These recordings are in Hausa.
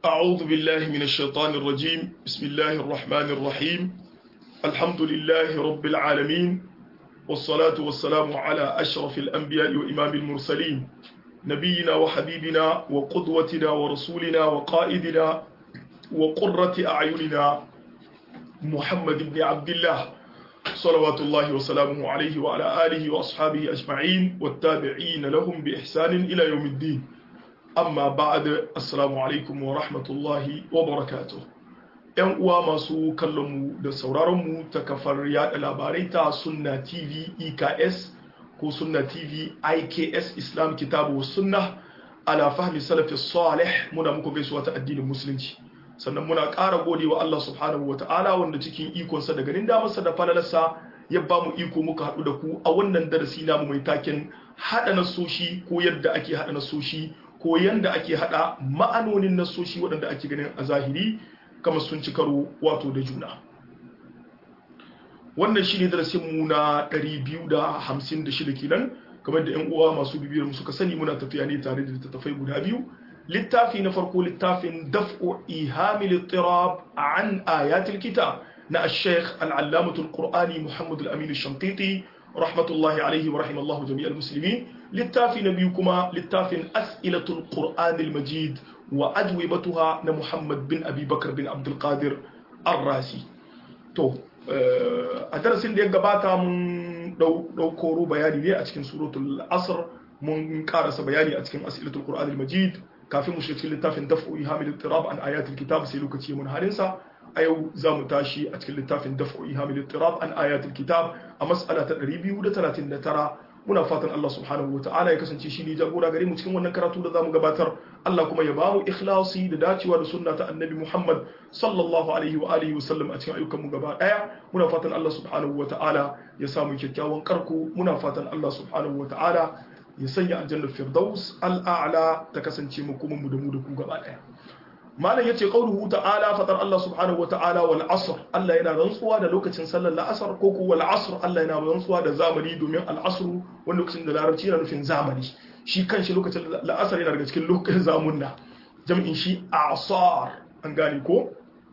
أعوذ بالله من الشيطان الرجيم بسم الله الرحمن الرحيم الحمد لله رب العالمين والصلاة والسلام على أشرف الأنبياء وإمام المرسلين نبينا وحبيبنا وقدوتنا ورسولنا وقائدنا وقرة أعيننا محمد بن عبد الله صلوات الله وسلامه عليه وعلى آله وأصحابه أجمعين والتابعين لهم بإحسان إلى يوم الدين amma ba'ad assalamu alaikum wa rahmatullahi wa barakatuh yan uwa masu kallon mu da sauraron mu ta kafar yada labarai ta Sunna TV EKS ko Sunna TV IKS Islam Kitabu was Sunnah ala fahmi salafi salih muna muku gaisuwa ta addinin musulunci sannan muna ƙara godewa Allah subhanahu wata'ala wanda cikin ikon sa da ganin damarsa da falalarsa ya ba mu iko muka haɗu da ku a wannan darasi namu mai taken hada nasoshi ko yadda ake hada nasoshi ko yanda ake hada ma'anonin nasoshi waɗanda ake ganin a zahiri kamar sun ci karo wato da juna wannan shine darasin mu na 256 kenan kamar da ƴan uwa masu bibiyar mu suka sani muna tafiya ne tare da littattafai guda biyu littafi na farko littafin daf'u ihamil ittirab an ayatil kitab na al-sheikh al-allamah al-qur'ani Muhammad al-Amin al-Shanqiti rahmatullahi alaihi wa rahimallahu jami'al muslimin littafi na biyu kuma littafin as'ilatul qur'anil majid wa ajwibatuha na Muhammad bin Abi Bakr bin Abdul Qadir Ar-Razi to a darasin da ya gabata mun dauko bayani ne a cikin suratul asr mun karasa bayani a cikin as'ilatul qur'anil majid kafin mu shiga cikin littafin daf'u ihamil ittirab an ayatil kitab sai lokaci mun harinsa a yau za mu tashi a cikin littafin daf'u ihamil ittirab an ayatil kitab a mas'ala ta 239 muna fatan Allah subhanahu wa ta'ala ya kasance shi ne jagora gare mu cikin wannan karatu da zamu gabatar Allah kuma ya bamu ikhlasi da dacewa da sunna ta annabi Muhammad sallallahu alaihi wa alihi wa sallam a cikin ayyukan mu gaba daya muna fatan Allah subhanahu wa ta'ala ya samu kyakkyawan karko muna fatan Allah subhanahu wa ta'ala ya sanya aljannar firdaus al'a'la ta kasance mu kuma mu da ku gaba daya malam yace qauluhu ta'ala fatar Allah subhanahu wata'ala wal asr Allah yana rantsuwa da lokacin sallar la'asar ko ko wal asr Allah yana rantsuwa da zamani domin al asr wani lokacin da larabci yana nufin zamani shi kanshi lokacin la'asar yana daga cikin lokacin zamunna jam'in shi asar an gane ko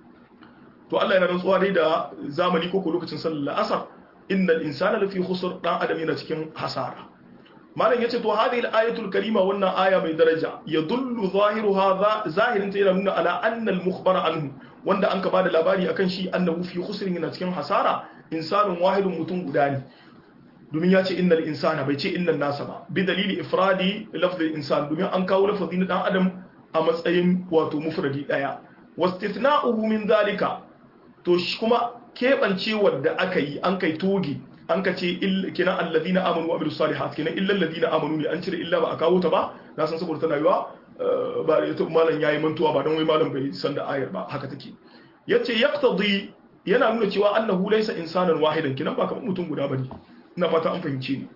to Allah yana rantsuwa dai da zamani ko ko lokacin sallar la'asar innal insana lafi khusr dan adam yana cikin hasara malam yace to hadhihi al-ayatul karima wannan aya mai daraja yadullu zahiruha zahirin ta yana nuna ala anna al-mukhbara anhu wanda an ka bada labari akan shi annahu fi khusrin yana cikin hasara insanun wahidun mutum guda ne domin yace innal insana bai ce innan nasa ba bi dalili ifradi lafzul insan domin an kawo lafazin dan adam a matsayin wato mufradi daya wastithna'uhu min zalika to kuma kebancewar da aka yi an kai toge an ka ce kina alladina amanu wa amilus salihat kina illa alladina amanu ne an cire illa ba a kawo ta ba na san saboda tana yiwa ba da yato malam yayi mantuwa ba dan wai malam bai san da ayar ba haka take yace yaqtadi yana nuna cewa annahu laysa insanan wahidan kina ba kamar mutum guda bane ina fata an fahimce ni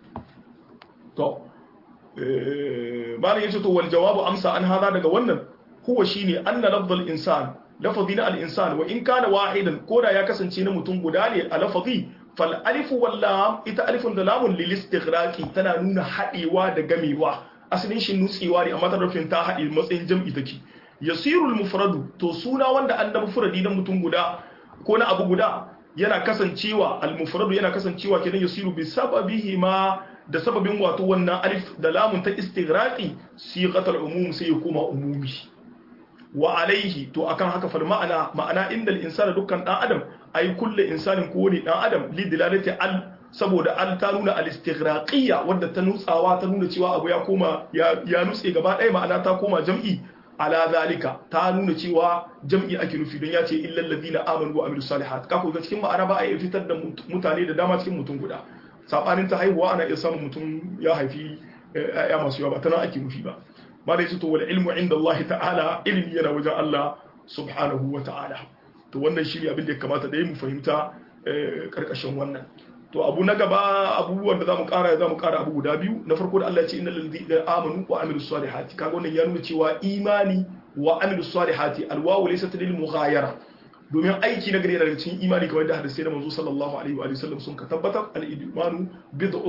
to malam yace to wal jawabu amsa an hada daga wannan huwa shine anna lafdhal insan lafadina al insan wa in kana wahidan koda ya kasance na mutum guda ne a lafazi فالالف واللام ita alifun da lamun lil istighraqi tana nuna hadewa da gamewa asalin shi nutsewa ne amma ta rufin ta hade matsayin jam'i take yasirul mufradu to suna wanda an da mufradi dan mutum guda ko na abu guda yana kasancewa al mufradu yana kasancewa kenan yasiru bi sababihi ma da sababin wato wannan alif da lamun ta istighraqi sighatul umum sai ya koma umumi wa alaihi to akan haka fal ma'ana innal insana dukkan dan adam ay kullu insanin ko wani dan adam li dilalati al saboda al ta nuna al istighraqiyya wanda ta nutsawa ta nuna cewa abu ya koma ya nutse gaba ɗaya ma'ana ta koma jam'i ala zalika ta nuna cewa jam'i ake nufi don ya ce illal ladina amanu wa amilus salihat ka ko ga cikin ma'ana ba a yi fitar da mutane da dama cikin mutum guda sabanin ta haihuwa ana iya samun mutum ya haifi ya masu yawa ba ta nan ake nufi ba ma da yace to wal ilmu inda Allah ta'ala ilmi yana wajen Allah subhanahu wa ta'ala to wannan shi abin da ya kamata da mu fahimta karkashin wannan to abu na gaba abubuwan da zamu kara abu guda biyu na farko da Allah ya ce innal ladina amanu wa amilus salihati kaga wannan ya nuna cewa imani wa amilus salihati alwawu laysat lil mughayara domin aiki na gari daga cikin imani kamar da hadisi da manzo sallallahu alaihi wa sallam sun ka tabbatar al-imanu bid'un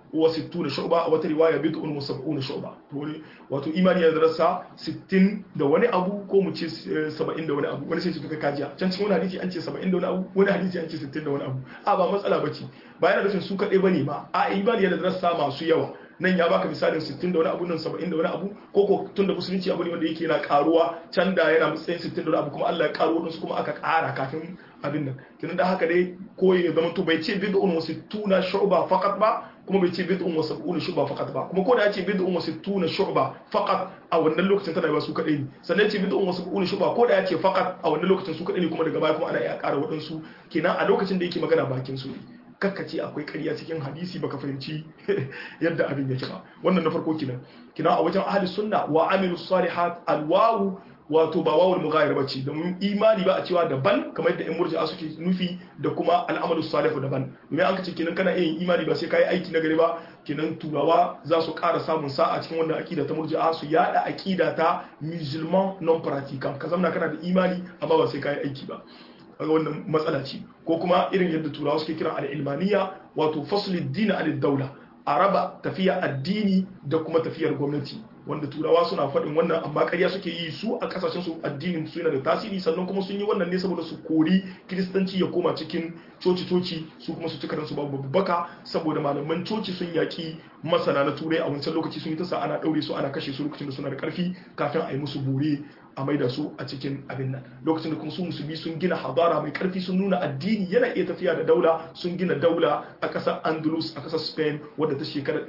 wa 60 shu'ba wata riwaya bid'un wa 70 shu'ba wato imani yana da rassa 60 da wani abu ko mu ce 70 da wani abu wani sai ce ka kajiya can cikin wani hadisi an ce 70 da wani abu wani hadisi an ce 60 da wani abu a ba matsala bace ba yana nufin su kadai bane ma a imani yana da rassa masu yawa nan ya baka misalin 60 da wani abu nan 70 da wani abu ko tun da musulunci abu ne wanda yake yana karuwa can da yana matsayin 60 da wani abu kuma Allah ya karo wadansu kuma aka kara kafin abin nan kinan da haka dai koyi ya zama to bai ce bid'un wa 60 shu'ba faqat ba kuma bai ce bid'un wa 70 shu'ba faqat ba kuma ko da ya ce bid'un wa 60 shu'ba faqat a wannan lokacin tana ba su kadai ne sannan ya ce bid'un wa 70 shu'ba ko da ya ce faqat a wannan lokacin su kadai ne kuma daga baya kuma ana iya kara wadansu kinan a lokacin da yake magana bakin su kakkace akwai ƙarya cikin hadisi baka fahimci yadda abin yake ba wannan na farko kina a wajen ahli sunna wa amilu salihat alwawu wato ba wawul mughayir bace da mun imani ba a cewa daban kamar yadda in murji'a suke nufi da kuma al'amalu salihu daban domin an kace kinan kana yin imani ba sai kai aiki na gari ba kinan turawa za su ƙara samun sa'a cikin wannan aqida ta murji'a su yada aqida ta musulman non pratiquant ka zamna kana da imani amma ba sai kai aiki ba kaga wannan matsala ce ko kuma irin yadda turawa suke kira al-ilmaniya wato faslid din al-dawla araba tafiya addini da kuma tafiyar gwamnati wanda turawa suna faɗin wannan amma ƙarya suke yi su a kasashen su addinin su yana da tasiri sannan kuma sun yi wannan ne saboda su kori kiristanci ya koma cikin coci su kuma su cika ransu babu babbaka saboda malaman coci sun yaki masana na turai a wancan lokaci sun yi ta sa ana ɗaure su ana kashe su lokacin da suna da ƙarfi kafin a yi musu bore a maida su a cikin abin nan lokacin da kuma su musulmi sun gina hadara mai karfi sun nuna addini yana iya tafiya da daula sun gina daula a ƙasar Andalus a ƙasar Spain wadda ta shekarar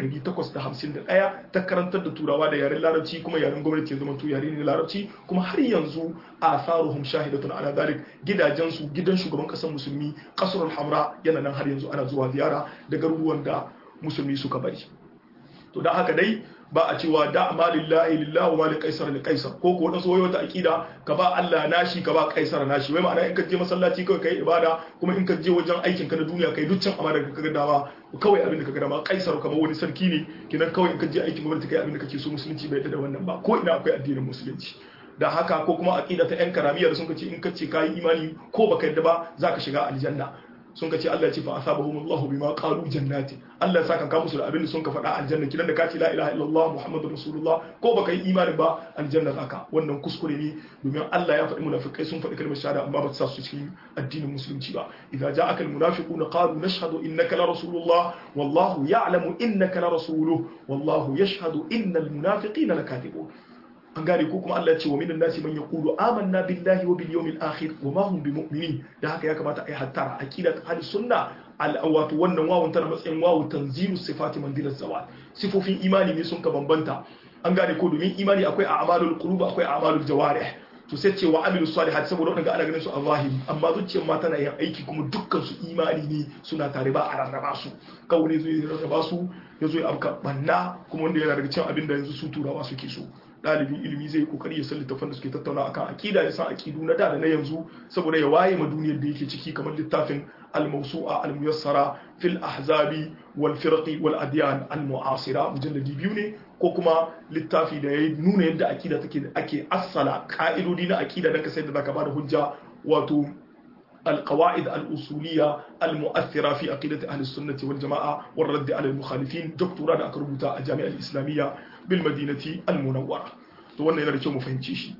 851 ta karantar da turawa da yaren larabci kuma yaren gwamnati ya zama to yare ne larabci kuma har yanzu atharuhum shahidatun ala dalik gidajen su gidan shugaban ƙasar musulmi Qasrul Hamra yana nan har yanzu ana zuwa ziyara da garuruwan da musulmi suka bari to dan haka dai ba a cewa da amalillahi lillahi wa mali qaisar li qaisar ko ko wadansu wayo ta akida ka ba Allah nashi ka ba qaisar nashi wai ma'ana in ka je masallaci kawai kai ibada kuma in ka je wajen aikin ka na duniya kai dukkan amana da kaga dama kawai abin da kaga dama qaisar kamar wani sarki ne kinan kawai in ka je aikin gwamnati kai abin da kake so musulunci bai da wannan ba ko ina akwai addinin musulunci da haka ko kuma aqida ta yan karamiya da sun kace in kace kai imani ko baka yadda ba zaka shiga aljanna sun ka ce Allah ya ce fa asabahumullahu bima qalu jannati Allah ya saka ka musu da abin da sun ka faɗa aljanna kidan da ka ce la ilaha illallah muhammadur rasulullah ko baka yi imani ba aljanna zaka wannan kuskure ne domin Allah ya faɗi munafikai sun faɗi kalmar shahada amma ba ta sa su cikin addinin musulunci ba idza ja'aka almunafiquna qalu nashhadu innaka la rasulullah wallahu ya'lamu innaka la rasuluhu wallahu yashhadu innal munafiqina lakadibun an gane ko kuma Allah ya ce wa minan nasi man yaqulu amanna billahi wa bil yawmil akhir wa ma hum bimu'minin da haka ya kamata ai hattara aqidat ahli sunna wato wannan wawun tana matsayin wawu tanzilu sifati mandilat zawal sifofin imani ne sun ka bambanta an gane ko domin imani akwai a'malul qulub akwai a'malul jawarih to sai ce wa amilu salihat saboda wadanda ana ganin su a zahiri amma zuciyar ma tana yin aiki kuma dukkan su imani ne suna tare ba a rarraba su kawai ne zai rarraba su yazo ya afka banna kuma wanda yana daga cikin abin da yanzu su turawa suke so ɗalibin ilimi zai kokari ya san littafan da suke tattauna akan akida ya san akidu na da na yanzu saboda ya waye ma duniyar da yake ciki kamar littafin al-mawsu'a al-muyassara fil ahzabi wal firqi wal adyan al-mu'asira mujalladi biyu ne ko kuma littafi da ya nuna yadda akida take ake assala ka'idodi na akida dan ka sai da zaka bada hujja wato القواعد الأصولية المؤثرة في عقيدة أهل السنة والجماعة والرد على المخالفين دكتوراه أكرمتا الجامعة الإسلامية بالمدينة المنورة to wannan yana da kyau mu fahimci shi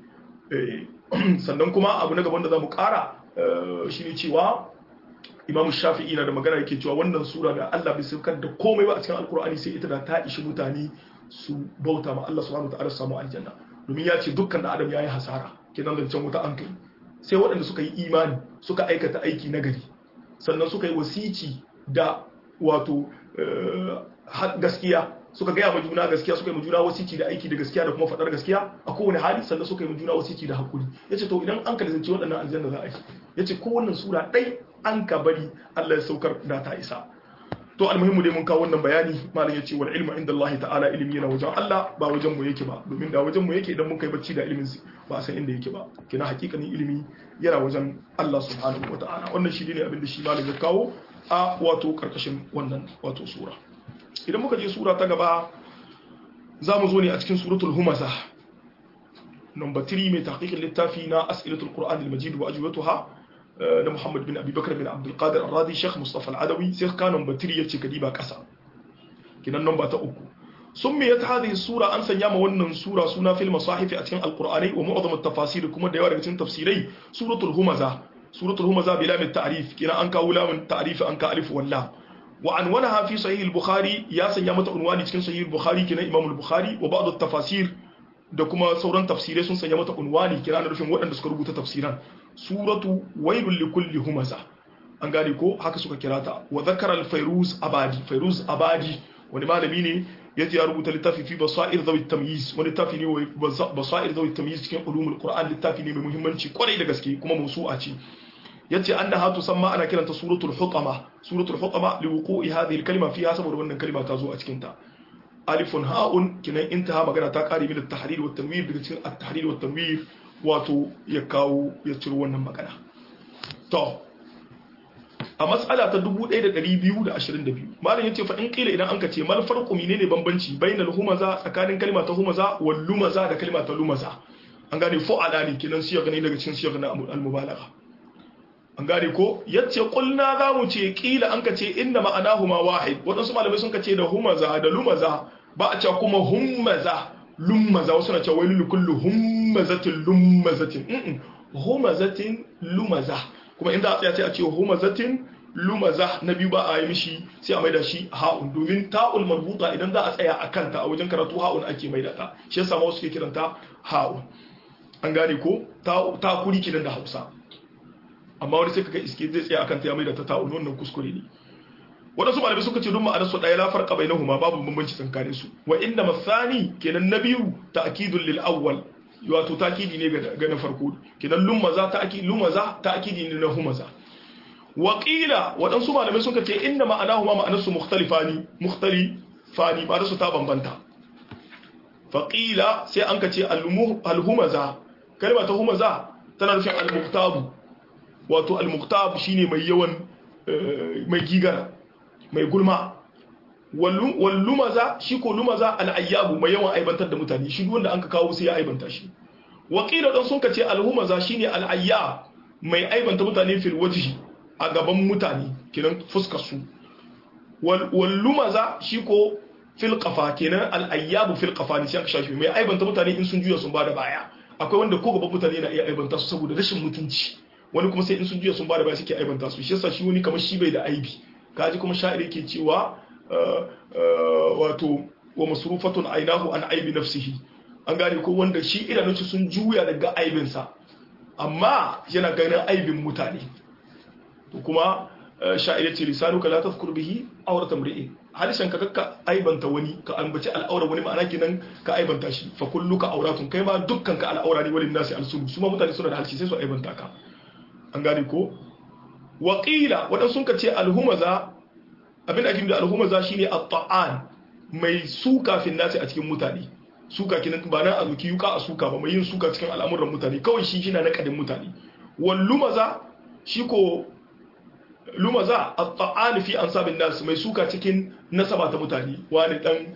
sannan kuma abu na gaban da zamu kara shine cewa Imam Shafi'i na da magana yake cewa wannan sura da Allah bai saukar da komai ba a cikin Alkur'ani sai ita da ta ishi mutane su bauta ma Allah subhanahu wa ta'ala su samu aljanna domin ya ce dukkan da adam yayi hasara kenan da can wuta an kai sai waɗanda suka yi imani suka aikata aiki nagari sannan suka yi wasici da wato gaskiya suka gaya ma juna gaskiya suka yi ma juna wasici da aiki da gaskiya da kuma faɗar gaskiya a kowane hali sannan suka yi ma juna wasici da hakuri yace to idan an kalizance waɗannan aljanna za a yi yace ko wannan sura ɗai an ka bari Allah ya saukar da ta isa to almuhimmu dai mun kawo wannan bayani malam yace wal ilmu inda Allah ta'ala ilimi yana wajen Allah ba wajen mu yake ba domin da wajen mu yake idan mun kai bacci da ilimin ba a san inda yake ba kina hakikanin ilimi yana wajen Allah subhanahu wata'ala wannan shi ne abin da shi malam ya kawo a wato karkashin wannan wato sura idan muka je sura ta gaba za mu zo ne a cikin suratul humaza number 3 mai tahqiqin littafi na as'ilatul qur'an al-majid wa ajwatuha na Muhammad bin Abi Bakar bin Abdul Qadir Ar-Radi Sheikh Mustafa Al-Adawi sai kanon batiri yace kadiba kasa kinan nan ba ta uku summiyat hadhihi sura an sanya ma wannan sura suna fil masahif a cikin alqur'ani wa mu'azzam at-tafasir kuma da yawa daga cikin tafsirai suratul humaza bila min ta'rif kinan an kawo lamun ta'rif an ka alif walla wa anwanaha fi sahih al-bukhari ya sanya mata unwani cikin sahih al-bukhari kinan imam al-bukhari wa ba'd at-tafasir da kuma sauran tafsirai sun sanya mata unwani kinan rufin waɗanda suka rubuta tafsiran suratu wailul likulli humaza an gane ko haka suka kira ta wa zakara al-fayruz abadi wani malami ne yace ya rubuta littafi fi basair zawi tamyiz wani littafi ne basair zawi tamyiz cikin ulumul qur'an littafi ne mai muhimmanci kwarai da gaske kuma mawsu'a ce yace annaha tusamma ana kiranta suratul hutama liwuqu'i hadhihi al-kalima fiha saboda wannan kalima ta zo a cikin ta alifun ha'un kinan intaha magana ta kare min at-tahrir wa at-tanwir daga cikin at-tahrir wa at-tanwir wato ya kawo ya ciro wannan magana to a mas'ala ta 1222 malam yace fa in qila idan anka ce mal farqu menene bambanci bainal humaza tsakanin kalma ta humaza wal lumaza da kalma ta lumaza an gane fu'ala ne kinan siya gani daga cikin siya na al-mubalagha an gane ko yace qulna zamu ce qila anka ce inna ma'anahuma wahid wadansu malamai sun kace da humaza da lumaza ba a ce kuma humaza lumaza wasu na ce wailu kullu humazatin lumazatin humazatin lumaza kuma inda a tsaya sai a ce humazatin lumaza na biyu ba a yi mishi sai a maida shi ha'un domin ta'ul marbuta idan za a tsaya a kanta a wajen karatu ha'un ake maida ta shi yasa ma wasu ke kiranta ha'un an gane ko ta kuri kidan da Hausa amma wani sai kaga iske zai tsaya akan ta ya maida ta ta'un wannan kuskure ne wadansu malamai suka ce duk ma'anar su daya la farqa bainahuma babu bambanci tsakanin su wa inna mathani kenan na biyu ta'kidul lil awwal wato takidi ne ga na farko kenan lumaza ta'kidi ne na humaza waqila wadansu malamai suka ce inna ma'anahuma ma'anarsu mukhtalifani ma'anarsu ta bambanta faqila sai an kace al-humaza kalma ta humaza tana nufin al-muqtab wato al-muqtab shine mai yawan mai gigara mai gulma wallumaza shi ko lumaza al-ayyabu mai yawan aibantar da mutane shi wanda anka kawo sai ya aibanta shi waqila dan sun kace al-humaza shine al-ayyab mai aibanta mutane fil wajhi a gaban mutane kinan fuskar su wallumaza shi ko fil qafa kenan al-ayyabu fil qafa ne sai aka shafi mai aibanta mutane in sun juya sun bada baya akwai wanda ko gaban mutane na iya aibanta su saboda rashin mutunci wani kuma sai in sun juya sun bada baya suke aibanta su shi yasa shi wani kamar shi bai da aibi kaji kuma sha'iri yake cewa wato wa masrufatun ainahu an aibi nafsihi an gane ko wanda shi idanunci sun juya daga aibinsa amma yana ganin aibin mutane to kuma sha'ir ce lisanuka la tadhkur bihi awrata mri'in halishan ka kakka aibanta wani ka ambaci al'aura wani ma'ana kinan ka aibanta shi fa kulluka auratun kai ma dukkan ka al'aura ne walin nasi alsulu su ma mutane suna da halci sai su aibanta ka an gane ko waqila wadan sun ka ce alhumaza abin da ake da alhumaza shine at-ta'an mai suka fin nasi a cikin mutane suka kinan ba nan azuki yuka a suka ba mai yin suka cikin al'amuran mutane kawai shi na kadin mutane wal lumaza shi ko lumaza at-ta'an fi ansabin nas mai suka cikin nasaba ta mutane wani dan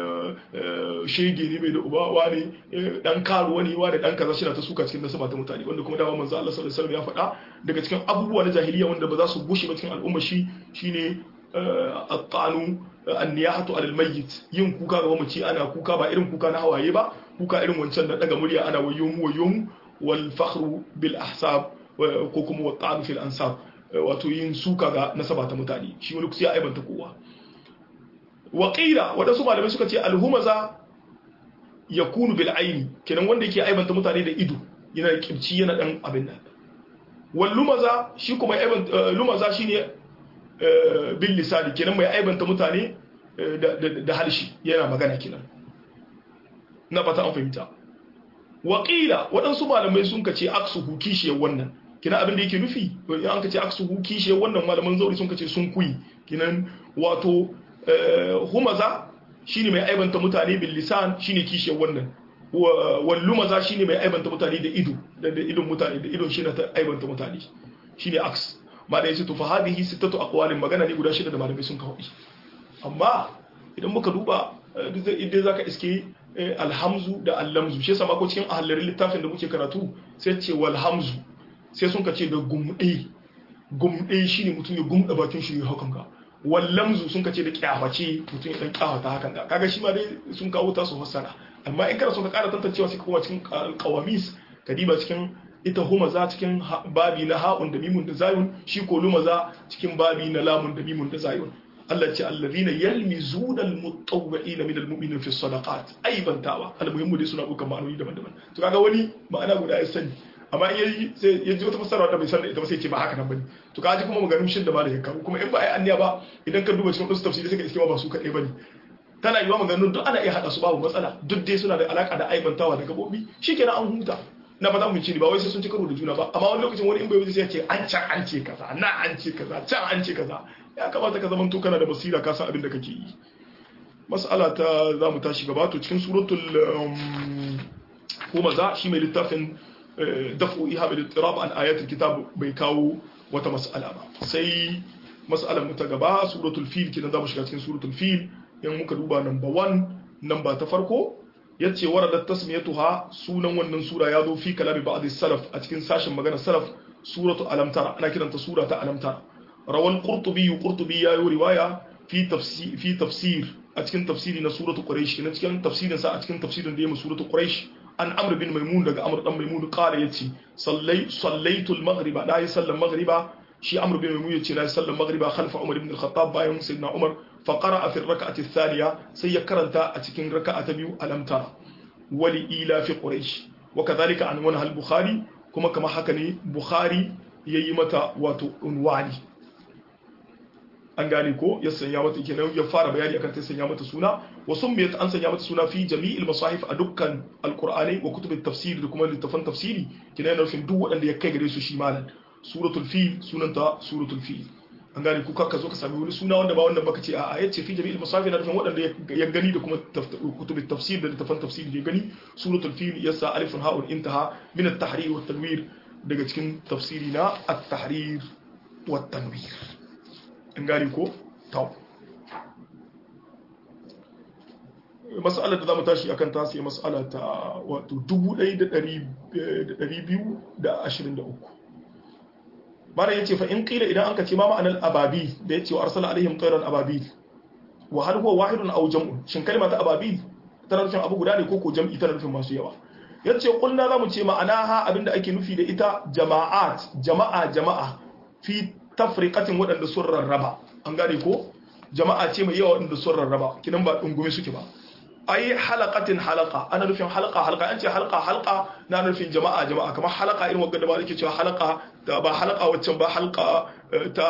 shege ne mai da uba wani dan karu wani dan kaza shi na ta suka cikin nasaba ta mutane wanda kuma dama manzo Allah sallallahu alaihi wasallam ya faɗa daga cikin abubuwa na jahiliya wanda ba za su gushe ba cikin al'umma shine at-ta'anu an-niyahatu 'ala al-mayyit yin kuka ga mamaci ana kuka ba irin kuka na hawaye ba kuka irin wancan da daga murya ana wayyum wal fakhru bil ahsab ko kuma wa ta'anu fil ansab wato yin suka ga nasaba ta mutane shi wani kusa ya aibanta kowa waqila wadansu malamai suka ce al-humaza yakunu bil aini kenan wanda yake aibanta mutane da ido yana kibci yana dan abin nan wal lumaza shi kuma lumaza shine bil lisani kenan mai aibanta mutane da halshi yana magana kenan na fata an fahimta waqila wadansu malamai sun kace aksuhu kishiyar wannan kina abin da yake nufi an kace aksuhu kishiyar wannan malaman zauri sun kace sun kuyi kinan wato humaza shine mai aibanta mutane bil lisan shine kishiyar wannan wal lumaza shine mai aibanta mutane da ido da idon mutane da idon shi na ta aibanta mutane shine aks ma da yace to fa hadhihi sittatu aqwalin magana ne guda shida da malamai sun kawo amma idan muka duba idan zaka iske alhamzu da allamzu shi yasa ma ko cikin ahlarin littafin da muke karatu sai ce wal hamzu sai sun kace da gumde shine mutum ya gumda bakin shi hakan ka wallamzu sun kace da kyawace mutum ya dan kyawata hakan ga kaga shi ma dai sun kawo ta su fassara amma in kana so ka ƙara tantancewa sai ka koma cikin qawamis ka diba cikin ita humaza cikin babi na ha'un da mimun da zayun shi ko lumaza cikin babi na lamun da mimun da zayun Allah ce allazina yalmizuna almutawwi'ina min almu'minina fi sadaqat aibantawa almuhimmu dai suna bukan ma'anoni daban-daban to kaga wani ma'ana guda ya sani amma in yayi sai ya ji wata fassara da bai san ita ba sai ce ba haka nan bane to kaji kuma maganin shin da malai ya kawo kuma in ba ai anniya ba idan ka duba cikin wasu tafsiri sai ka iske ba su kadai bane tana yiwa maganganun duk ana iya hada su babu matsala duk dai suna da alaka da aibantawa da gabobi shikenan an huta na ba za mu ci ba wai sai sun ci karo da juna ba amma wani lokacin wani in bai wuce sai ya ce an can an ce kaza na an ce kaza can an ce kaza ya kamata ka zaman to kana da basira ka san abin da kake yi mas'ala ta za mu tashi gaba to cikin suratul humaza shi mai littafin daf'u ihab al-ittirab an ayatul kitab bai kawo wata mas'ala ba sai mas'alar mu ta gaba suratul fil kidan za mu shiga cikin suratul fil in muka duba number 1 number ta farko yace waradat tasmiyatuha sunan wannan sura ya zo fi kalami ba'd salaf a cikin sashin magana salaf suratu alam tara ana kiranta sura ta alam tara rawan qurtubi ya yi riwaya fi tafsir a cikin tafsiri na suratu quraish na cikin tafsirin sa a cikin tafsirin da yayi suratu quraish an amr bin maimun daga amr dan maimun qala yace sallaitu al-maghriba da yi sallan maghriba shi amr bin maimun yace na sallan maghriba khalfa umar ibn al-khattab bayan sayyidina umar fa qara'a fi ar-rak'ati ath-thaniya sai ya karanta a cikin raka'a ta biyu alam tara wali ila fi quraish wa kadhalika an wana al-bukhari kuma kama haka ne bukhari yayi mata wato unwani an gane ko ya sanya mata kenan ya fara bayani akan ta sanya mata suna wa summiyat an sanya mata suna fi jami'il masahif a dukkan alqur'ani wa kutubit tafsir da kuma littafan tafsiri kenan yana nufin duk waɗanda ya kai gare su shi malan suratul fil sunanta suratul fil an gane ko ka zo ka sami wani suna wanda ba wannan baka ce a yace fi jami'il masahif na nufin waɗanda ya gani da kuma kutubit tafsir da littafan tafsiri ya gani suratul fil yasa alifun ha'un intaha min at-tahrir wa at-tanwir daga cikin tafsiri na at-tahrir wa at-tanwir an gane ko tau mas'alar da zamu tashi akan ta sai mas'ala ta wato 1223 bara yace fa in qila idan anka ce ma ma'anal ababil da yace wa arsala alaihim tayran ababil wa hal huwa wahidun aw jam'un shin kalma ta ababil tana nufin abu guda ne ko ko jam'i tana nufin masu yawa yace kulna zamu ce ma'anaha abinda ake nufi da ita jama'a fi tafriqatin waɗanda sun rarraba an gane ko jama'a ce mai yawa waɗanda sun rarraba kinan ba dungume suke ba ai halaqatin halaqa ana nufin halqa an ce halqa na nufin jama'a kamar halqa irin wanda da ba yake cewa halqa da ba halqa waccan ba halqa ta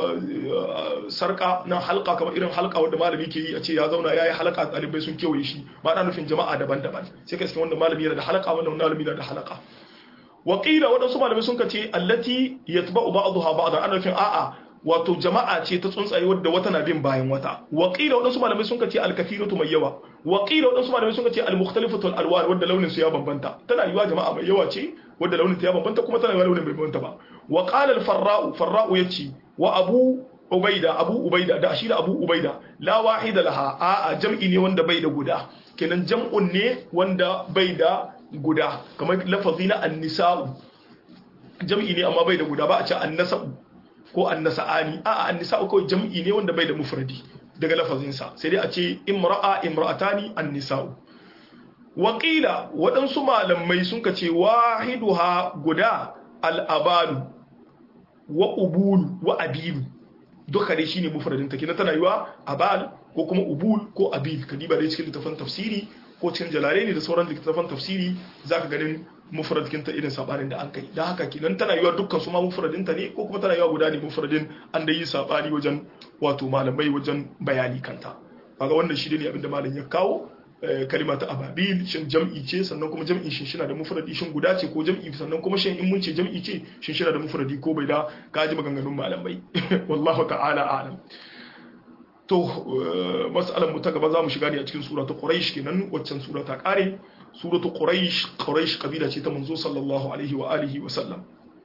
sarka nan halqa kamar irin halqa wanda malami ke yi a ce ya zauna yayi halqa dalibai sun kewaye shi ba ana nufin jama'a daban-daban sai kai wanda malami yana da halqa wanda malami yana da halqa waƙila waɗansu malamai sun kace allati yatba'u ba'daha ba'dan ana nufin a'a wato jama'a ce ta tsuntsaye wadda wata na bin bayan wata waƙila waɗansu malamai sun kace al-kathiratu mai yawa waƙila waɗansu malamai sun kace al-mukhtalifatu al-alwan wadda launin su ya bambanta tana yiwa jama'a mai yawa ce wadda launin ta ya bambanta kuma tana yiwa launin bai bambanta ba wa qala al-farra'u yace wa abu ubaida da ashira abu ubaida la wahida laha a'a jam'i ne wanda bai da guda kenan jam'un ne wanda bai da guda kamar lafazi na annisa'u jam'i ne amma bai da guda ba a ce annasa'u ko annasa'ani a annisa'u kawai jam'i ne wanda bai da mufradi daga lafazinsa sai dai a ce imra'atani annisa'u waƙila waɗansu malamai sun ka ce wahiduha guda al'abalu wa ubulu wa abilu duka dai shine mufradin ta kina tana yiwa abal ko kuma ubul ko abil kadiba dai cikin littafin tafsiri ko cikin jalalaini da sauran littafan tafsiri zaka ganin mufradin ta irin sabanin da an kai dan haka kinan tana yiwa dukkan su ma mufradin ta ne ko kuma tana yiwa guda ne mufradin an da yi sabani wajen wato malamai wajen bayani kanta kaga wannan shi ne abinda malam ya kawo kalima ta ababil shin jam'i ce sannan kuma jam'in shin shina da mufradi shin guda ce ko jam'i sannan kuma shin in mun ce jam'i ce shin shina da mufradi ko bai da kaji maganganun malamai wallahu ta'ala a'lam to mas'alar mu ta gaba zamu shiga ne a cikin suratul quraish kenan waccan sura ta kare suratul quraish kabila ce ta manzo sallallahu alaihi wa alihi wa sallam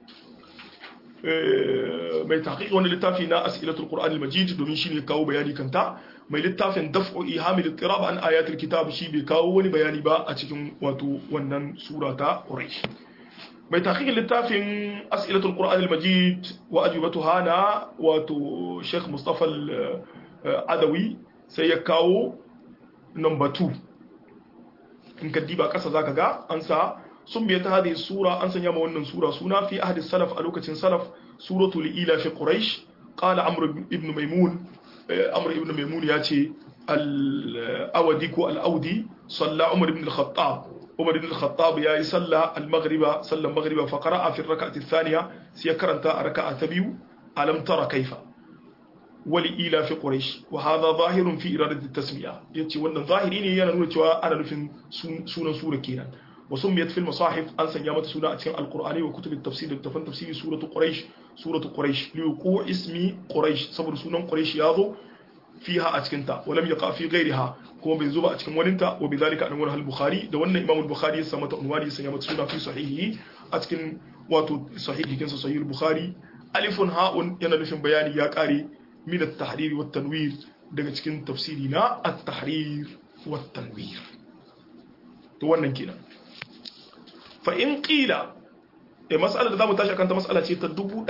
mai tahqiq wani littafi na as'ilatul qur'an al-majid domin shine kawo bayani kanta mai littafin daf'u ihamil ittirab an ayatul kitab shi bai kawo wani bayani ba a cikin wato wannan sura ta quraish mai tahqiqin littafin as'ilatul qur'an al-majid wa ajwibatuha na wato Sheikh Mustafa al-Adawi sai ya kawo number 2 in ka diba kasa zaka ga an sa sun biya ta hadhihi sura an sanya ma wannan sura suna fi ahdi salaf a lokacin salaf suratul ila fi quraish qala amr ibn maimun ya ce al-awdi ko al-audi salla umar ibn al-khattab umar ibn al-khattab yayi salla al-maghriba sallan maghriba fa qara'a fi ar-rak'ati ath-thaniya sai karanta a raka'a ta biyu alam tara kaifa wali ila fi quraish wa hadha zahirun fi iradati at-tasmiya yace wannan zahiri ne yana nuna cewa ana nufin sunan sura kenan wa sumiyat fil masahif an sanya mata suna a cikin al-qur'ani wa kutub at-tafsir da tafan tafsiri suratu quraish li yuqu ismi quraish saboda sunan quraish yazo fiha a cikin ta wa lam yaqa fi ghayriha kuma bai zo ba a cikin waninta wa bidhalika an wani al-bukhari da wannan imam al-bukhari ya sama ta unwani ya sanya mata suna fi sahihi a cikin wato sahihi kinsa sahih al-bukhari alifun ha'un yana nufin bayani ya kare min at-tahrir wa at-tanwir daga cikin tafsiri na at-tahrir wa at-tanwir to wannan kenan fa in qila mas'alar da zamu tashi akan ta mas'ala ce ta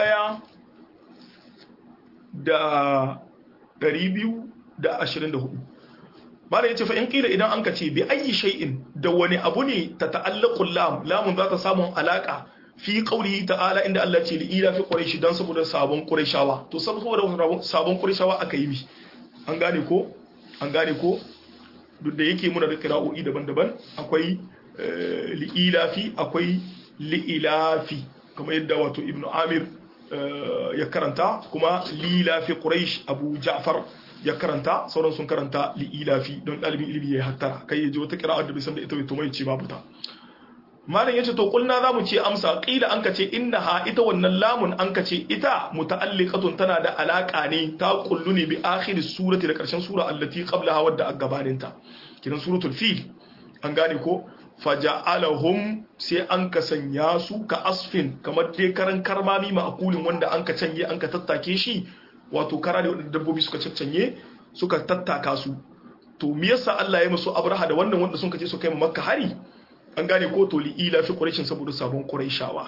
1224 bala yace fa in qila idan an ka ce bi ayi shay'in da wani abu ne ta ta'allaqul lamun za ta samu alaka fi qawlihi ta'ala inda Allah ce li ila fi quraish dan saboda sabon qurayshawa to saboda sabon qurayshawa aka yi mi an gane ko duk da yake muna da qira'o'i daban-daban akwai li ilafi akwai li ilafi kamar yadda wato ibnu amir ya karanta kuma li ilafi quraish abu ja'far ya karanta sauran sun karanta li ilafi don dalibin ilimi ya hattara kai yaji wata qira'a da bai san da ita bai to mai ce babu ta malam yace to kulna zamu ce amsa qila an kace innaha ita wannan lamun an kace ita muta'alliqatun tana da alaka ne ta kullu ne bi akhir surati da karshen sura allati qablaha wadda a gabaninta kiran suratul fil an gane ko faja'alahum sai an ka sanya su ka asfin kamar dai karan karmami ma'kulin wanda an ka canye an ka tattake shi wato kara da wadanda dabbobi suka caccanye suka tattaka su to me yasa Allah ya musu abraha da wannan wanda sun kace su kai makka hari an gane ko to li ila fi quraishin saboda sabon quraishawa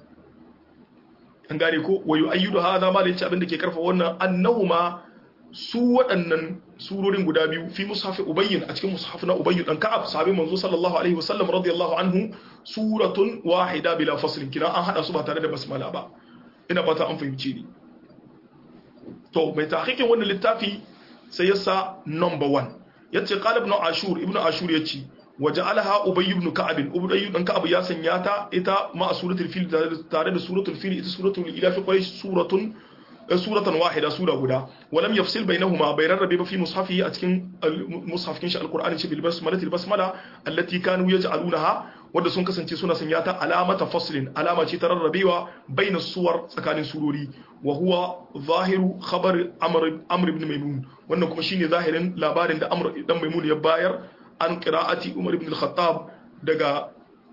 an gane ko wayu ayyudu hada ma da yace abinda ke karfa wannan annahuma su waɗannan surorin guda biyu fi mushafi ubayyin a cikin mushaf na ubayyin dan ka'ab sahabi manzo sallallahu alaihi wasallam radiyallahu anhu suratun wahida bila faslin kina an hada su ba tare da basmala ba ina fata an fahimci ni to mai tahqiqin wannan littafi sai yasa number 1 yace qala ibn ashur yace waja'alaha ubay ibn ka'ab ubay ibn ka'ab ya sanya ta ita ma suratul fil tare da suratul fil ita suratul ila fi quraish suratan wahida sura guda walam yafsil bainahuma bai rarrabe ba fi mushafi a cikin mushaf kin shi alqur'ani shi bil basmala allati kanu yaj'alunaha wanda sun kasance suna sanya ta alamata faslin alama ce ta rarrabewa baina suwar tsakanin surori wa huwa zahiru khabar amr ibn maimun wannan kuma shine zahirin labarin da amr dan maimun ya bayar an qira'ati umar ibn al-khattab daga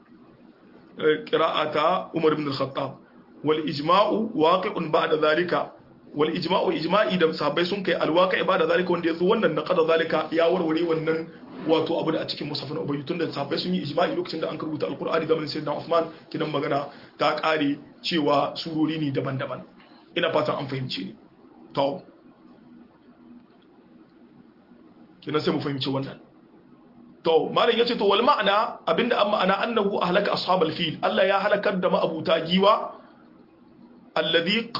qira'ata umar ibn al-khattab wal ijma'u waqi'un ba'da dhalika wal ijma'u ijma'i da sahabbai sun kai alwaqi ba'da dhalika wanda yazo wannan naqada dhalika ya warware wannan wato abu da a cikin musafin ubayy tunda sahabbai sun yi ijma'i lokacin da an rubuta alqur'ani da manzon sayyidina Uthman kidan magana ta kare cewa surori ne daban-daban ina fatan an fahimce ni to kina sai mu fahimci wannan to malam yace to wal ma'ana abinda an ma'ana annahu ahlaka ashabal fil Allah ya halakar da ma'abuta giwa alladhi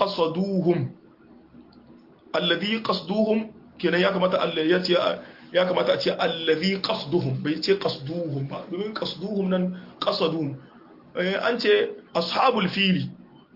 qasduhum kenan ya kamata Allah yace ya kamata a ce alladhi qasduhum bai ce qasduhum ba domin qasduhum nan qasadum an ce ashabul fili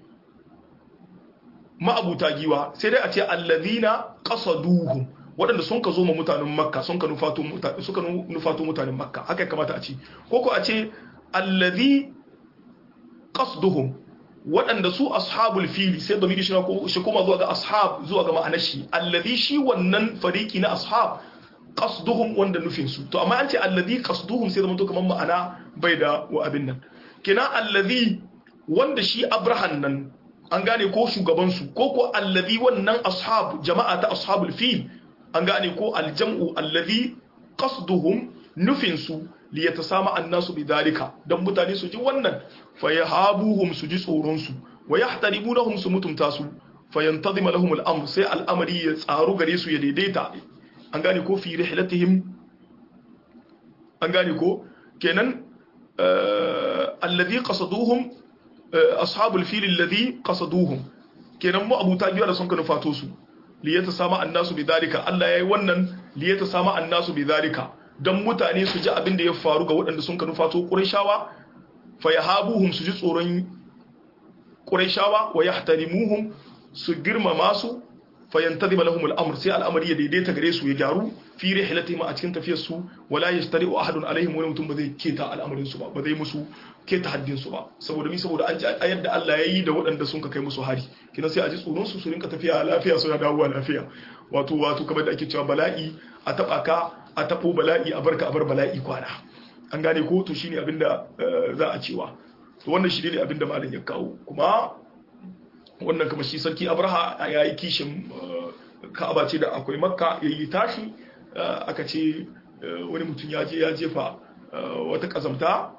ma'abuta giwa sai dai a ce alladhina qasaduhum waɗanda sun ka zo ma mutanen makka suka nufato mutanen makka haka kamata a ce ko a ce allazi qasduhum waɗanda su ashabul fili sai da miji shi kuma zuwa ga ashab zuwa ga ma'anar shi allazi shi wannan fariki na ashab qasduhum wanda nufin su to amma an ce allazi qasduhum sai zama to kamar ma'ana bai da wa abin nan kina allazi wanda shi abrahan nan an gane ko shugaban su ko allazi wannan ashab jama'a ta ashabul fil an gane ko aljam'u allazi qasduhum nufin su li yatasama annasu bidhalika dan mutane su ji wannan fayahabuhum su ji tsoron su wa yahtaribunahum su mutumta su fayantazima lahum al-amr sai al'amari ya tsaru gare su ya daidaita an gane ko fi rihlatihim an gane ko kenan alladhi qasaduhum ashabul fil alladhi qasaduhum kenan mu abuta biya da sun ka nufato su li yatasama annasu bidhalika Allah yayi wannan li yatasama annasu bidhalika dan mutane su ji abin da ya faru ga waɗanda sun ka nufato Qurayshawa fayahabuhum su ji tsoron Qurayshawa wa yahtarimuhum su girmama su fayantazima lahum al-amr sai al'amari ya daidaita gare su ya gyaru fi rihlatihim a cikin tafiyar su wala yastari'u ahadun alaihim wani mutum ba zai keta al'amarin su ba zai musu keta haddin su ba saboda an ji ayar da Allah yayi da waɗanda sun ka kai musu hari kina sai a ji tsoron su rinka tafiya lafiya suna dawowa lafiya wato kamar da ake cewa bala'i a taba ka a tabo bala'i a barka a bar bala'i kwana an gane ko to shine abinda za a cewa to wannan shi ne abinda malam ya kawo kuma wannan kamar shi sarki Abraha yayi kishin Ka'aba ce da akwai Makka yayi tashi aka ce wani mutum ya jefa wata kazamta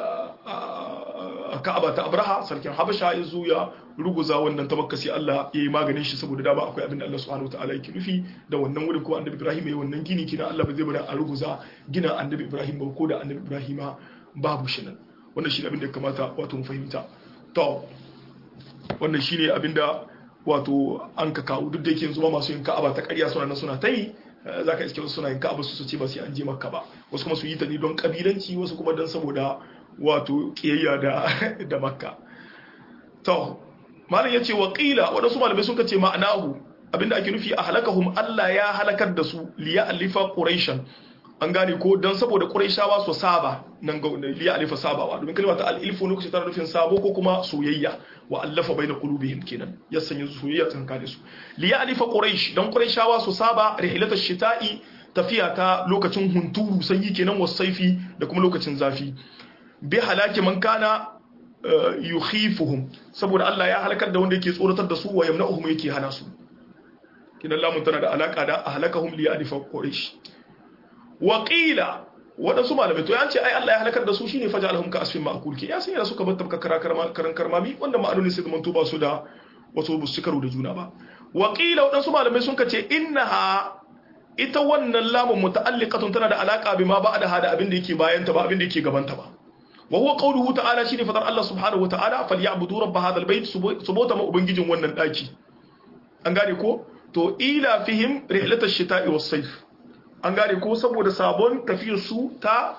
a Ka'aba ta Abraha sarkin Habasha ya zo ya ruguza wannan ta Makka sai Allah yayi maganin shi saboda dama akwai abin da Allah subhanahu wataala yake nufi da wannan wurin ko Annabi Ibrahim yayi wannan gini kina Allah ba zai bari a ruguza gina Annabi Ibrahim ba ko da Annabi Ibrahim babu shi nan wannan shi abin da ya kamata wato mu fahimta to wannan shine abinda wato an ka kawo duk da yake yanzu masu yin Ka'aba ta ƙarya suna ta yi zaka iske wasu suna yin Ka'aba su ce ba sai an je Makka ba wasu kuma su yi ta ne don kabilanci wasu kuma don saboda wato kiyayya da Makka to malam yace wa qila wadansu malamai sun kace ma'anahu abinda ake nufi a halakahum Allah ya halakar da su liya alifa quraishan an gane ko don saboda quraishawa su saba nan ga liya alifa sabawa domin kalmar ta al-ilfu ne kuce tana nufin sabo ko kuma soyayya wa allafa baina qulubihim kenan ya sanya soyayya tsakanin su liya alifa quraish don quraishawa su saba rihlatash shita'i tafiya ta lokacin hunturu sanyi kenan wasaifi da kuma lokacin zafi bi halaki man kana yukhifuhum saboda Allah ya halakar da wanda yake tsoratar da su wa yamna'uhum yake hana su kinan lamun tana da alaka da ahlakahum li alifa quraish wa qila wadansu malamai to yan ce ai Allah ya halakar da su shine faja'alhum ka asfin ma'kul ke ya sanya da suka bar tabka karan karmami wanda ma'anoni sai zaman to ba su da wato bu su karo da juna ba wa qila wadansu malamai sun kace innaha ita wannan lamun muta'alliqatun tana da alaka bima ba'da hada abin da yake bayan ta ba abin da yake gaban ta ba wa huwa qawluhu ta'ala shine fadar Allah subhanahu wa ta'ala falyabudu rabb hadha albayt subota ma ubangijin wannan daki an gane ko to ila fihim rihlatash shita'i was-sayf an gane ko saboda sabon tafiyar su ta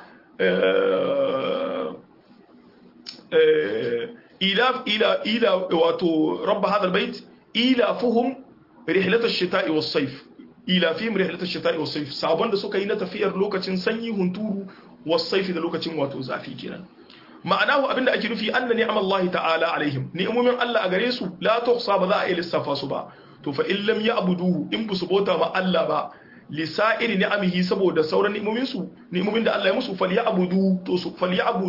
ila wato rabb hadha albayt ila fuhum rihlatash shita'i was-sayf ila fihim rihlatash shita'i was-sayf sabon da suka yi na tafiyar lokacin sanyi hunturu was-sayf da lokacin wato zafi kenan ma'anahu abinda ake nufi anna ni'amallahi ta'ala alaihim ni'amomin Allah a gare su la tuhsa ba za a yi lissafa su ba to fa in lam ya'buduhu in busu bota ma Allah ba lisa'iri ni'amihi saboda sauran ni'imomin su ni'imomin da Allah ya musu falyabudu to su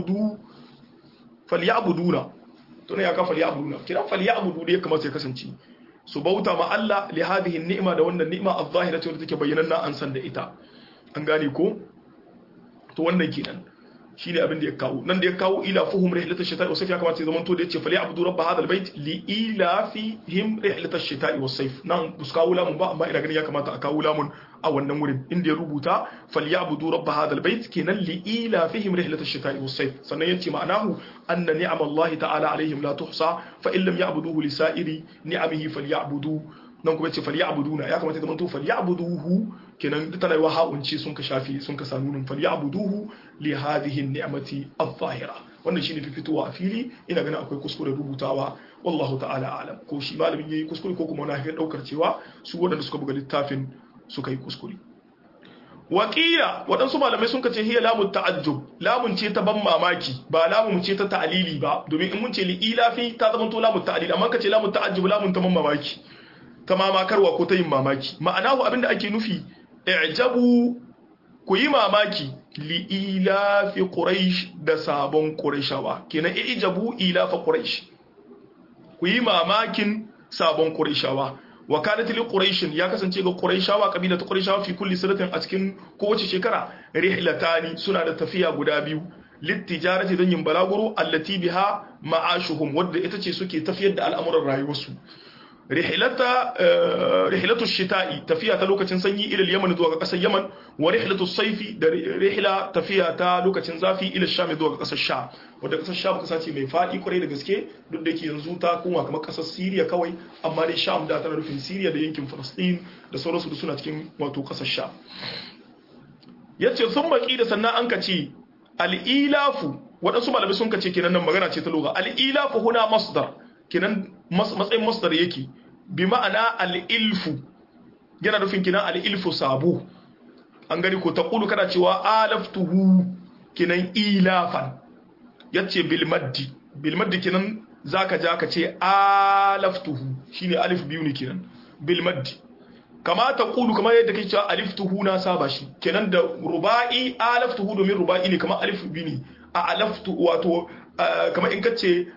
falyabuduna to ne ya ka falyabuduna kiran falyabudu da ya kamata ya kasance su bauta ma Allah li hadhihi ni'ima da wannan ni'ima az-zahirati wadda take bayyananna an san da ita an gane ko to wannan kenan shine abin da ya kawo nan da ya kawo ila fuhum rihlatash shita'i was-sayf ya kamata ya zama to da yace falyabudu rabb hadha al-bayt li ila fihim rihlatash shita'i was-sayf nan buskawo lamun ba amma ina ganin ya kamata a kawo lamun a wannan wurin inda ya rubuta falyabudu rabb hadha al-bayt kenan li ila fihim rihlatash shita'i was-sayf sannan yace ma'anahu anna ni'amallahi ta'ala alaihim la tuhsa fa in lam ya'buduhu li sa'iri ni'amihi falyabudu nan kuma yace falyabuduna ya kamata ya zama to falyabuduhu kenan tana yi wa ha'unci sun ka shafi sun ka sanu nun falyabuduhu li hadhihi ni'mati adh-dhahira wannan shine fitowa a fili ina ganin akwai kuskure rubutawa wallahu ta'ala alam ko shi malamin yayi kuskure ko kuma wani daukar cewa su wadanda suka buga littafin suka yi kuskure wakila wadansu malamai sun kace hiya lamun ta'ajjub lamun ce ta ban mamaki ba lamun ce ta ta'lili ba domin in mun ce li ilafi ta zama to lamun ta'lili amma kace lamun ta'ajjub lamun ta ban mamaki ta mamakarwa ko ta yin mamaki ma'anahu abinda ake nufi i'jabu ku yi mamaki li ilafi quraish da sabon qurayshawa kenan i'jabu ilafa quraish ku yi mamakin sabon qurayshawa wa kanat li quraish ya kasance ga quraishawa kabilatu quraishawa fi kulli sanatin a cikin kowace shekara rihlatani suna da tafiya guda biyu littijarati don yin balaguro allati biha ma'ashuhum wadda ita ce suke tafiyar da al'amuran rayuwarsu rihlatu shita'i tafiya ta lokacin sanyi ila yaman zuwa ga kasar yaman wa rihlatu saifi da rihla tafiya ta lokacin zafi ila sham zuwa ga kasar sham wadda kasar sham kasa ce mai fadi kwarai da gaske duk da yake yanzu ta kuma kamar kasar Syria kawai amma dai sham da tana nufin Syria da yankin Palestine da sauransu suna cikin wato kasar sham yace sun baki da sannan an kace al-ilafu wadansu malamai sun kace kenan nan magana ce ta lugha al-ilafu huna masdar kenan matsayin masdar yake bi ma'ana al-ilfu yana nufin kenan al-ilfu sabo an gani ko taqulu kana cewa alaftuhu kenan ilafan yace bil maddi kenan zaka ja ka ce alaftuhu shine alif biyu ne kenan bil maddi kama taqulu kamar yadda kake cewa aliftuhu na saba shi kenan da ruba'i alaftuhu domin ruba'i ne kamar alif biyu ne a alaftu wato kamar in kace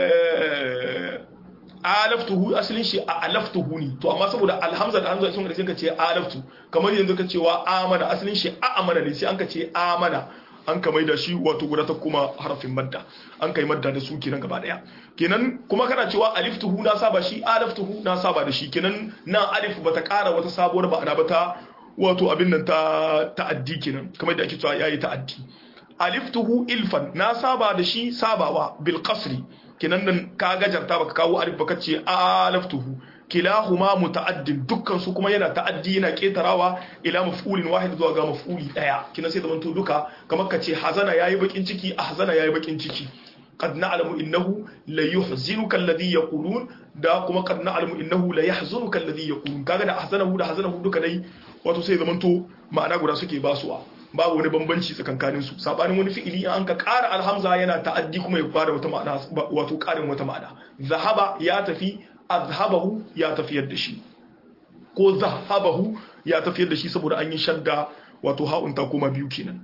alaftuhu asalin shi a alaftuhu ne to amma saboda alhamza da hamza sun ka ce alaftu kamar yanzu ka cewa amana asalin shi a amana ne sai an ka ce amana an ka maida shi wato guda ta kuma harafin madda an kai madda da su kenan gaba daya kenan kuma kana cewa aliftuhu na saba shi alaftuhu na saba da shi kenan nan alif bata kara wata sabuwar ma'ana ba ta wato abin nan ta ta'addi kenan kamar da ake cewa yayi ta'addi aliftuhu ilfan na saba da shi sabawa bil qasri kinan nan ka gajarta baka kawo alif baka ce alaftuhu kilahuma muta'addin dukkan su kuma yana ta'addi yana ketarawa ila maf'ulin wahid zuwa ga maf'uli daya kinan sai da manto duka kamar ka ce hazana yayi bakin ciki ahzana yayi bakin ciki qad na'lamu innahu la yuhzinuka alladhi yaqulun da kuma qad na'lamu innahu la yahzunuka alladhi yaqulun kaga da ahzanahu duka dai wato sai da manto ma'ana guda suke basuwa babu wani bambanci tsakankanin su sabanin wani fi'ili an ka ƙara alhamza yana ta'addi kuma ya fara wata ma'ana wato ƙarin wata ma'ana zahaba ya tafi azhabahu ya tafiyar da shi ko zahabahu ya tafiyar da shi saboda an yi shadda wato ha'un ta koma biyu kenan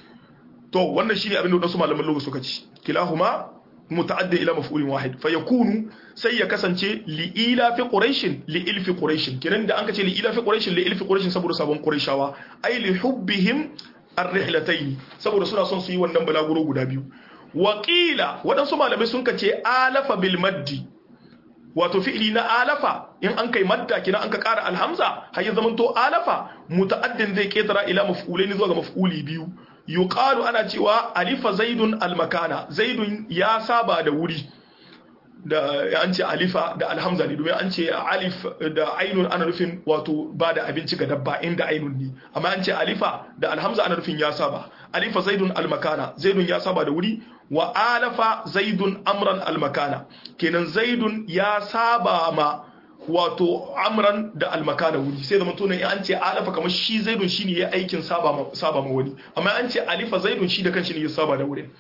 to wannan shine abin da wasu malaman lugha suka ci kilahuma muta'addi ila maf'ulin wahid fa yakunu sai ya kasance li ila fi quraish li ilfi quraish kenan da an ka ce li ila fi quraish li ilfi quraish saboda sabon quraishawa ay li hubbihim ar-rihlatayn saboda suna son su yi wannan balaguro guda biyu waqila wadansu malamai sun kace alafa bil maddi wato fi'li na alafa in an kai madda kina an ka ƙara alhamza har ya zamanto alafa muta'addin zai ketara ila maf'ulaini zuwa ga maf'uli biyu yuqalu ana cewa alifa zaidun almakana zaidun ya saba da wuri da an ce alifa da alhamza ne domin an ce alif da ainun ana nufin wato ba da abinci ga dabba inda ainun ne amma an ce alifa da alhamza ana nufin ya saba alifa zaidun almakana zaidun ya saba da wuri wa alafa zaidun amran almakana kenan zaidun ya saba ma wato amran da almakana wuri sai da mutum an ce alafa kamar shi zaidun shine ya aikin saba ma wani amma an ce alifa zaidun shi da kanshi ne ya saba da wurin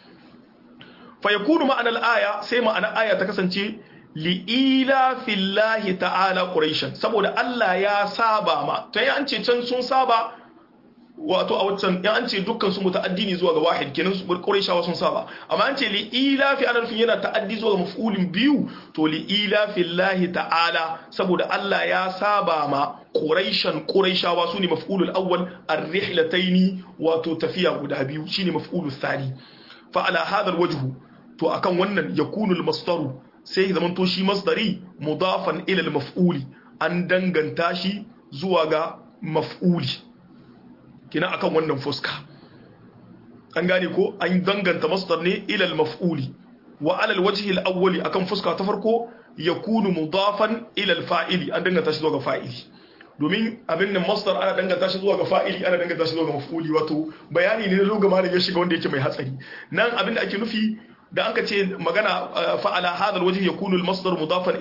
fa yakunu ma'ana al-aya sai ma'ana aya ta kasance li ila fillahi ta'ala quraishan saboda Allah ya saba ma to an ce can sun saba wato a wancan in an ce dukkan su muta'addini zuwa ga wahid kenan su quraishawa sun saba amma an ce li ila fi anarfin yana ta'addi zuwa ga maf'ulin biyu to li ila fillahi ta'ala saboda Allah ya saba ma quraishawa sune maf'ulul awwal ar-rihlataini wato tafiya guda biyu shine maf'ulul thani fa ala hadha al-wajh to akan wannan yakunu al-masdaru sai zaman to shi masdari mudafan ila al-maf'uli an danganta shi zuwa ga maf'uli kina akan wannan fuska an gane ko an danganta masdar ne ila al-maf'uli wa ala al-wajhi al-awwali akan fuska ta farko yakunu mudafan ila al-fa'ili an danganta shi zuwa ga fa'ili domin abin nan masdar ana danganta shi zuwa ga fa'ili ana danganta shi zuwa ga maf'uli wato bayani ne na lugha malin ya shiga wanda yake mai hatsari nan abin da ake nufi da anka ce magana fa'ala hadha al-wajhi yakunu al-masdar mudafan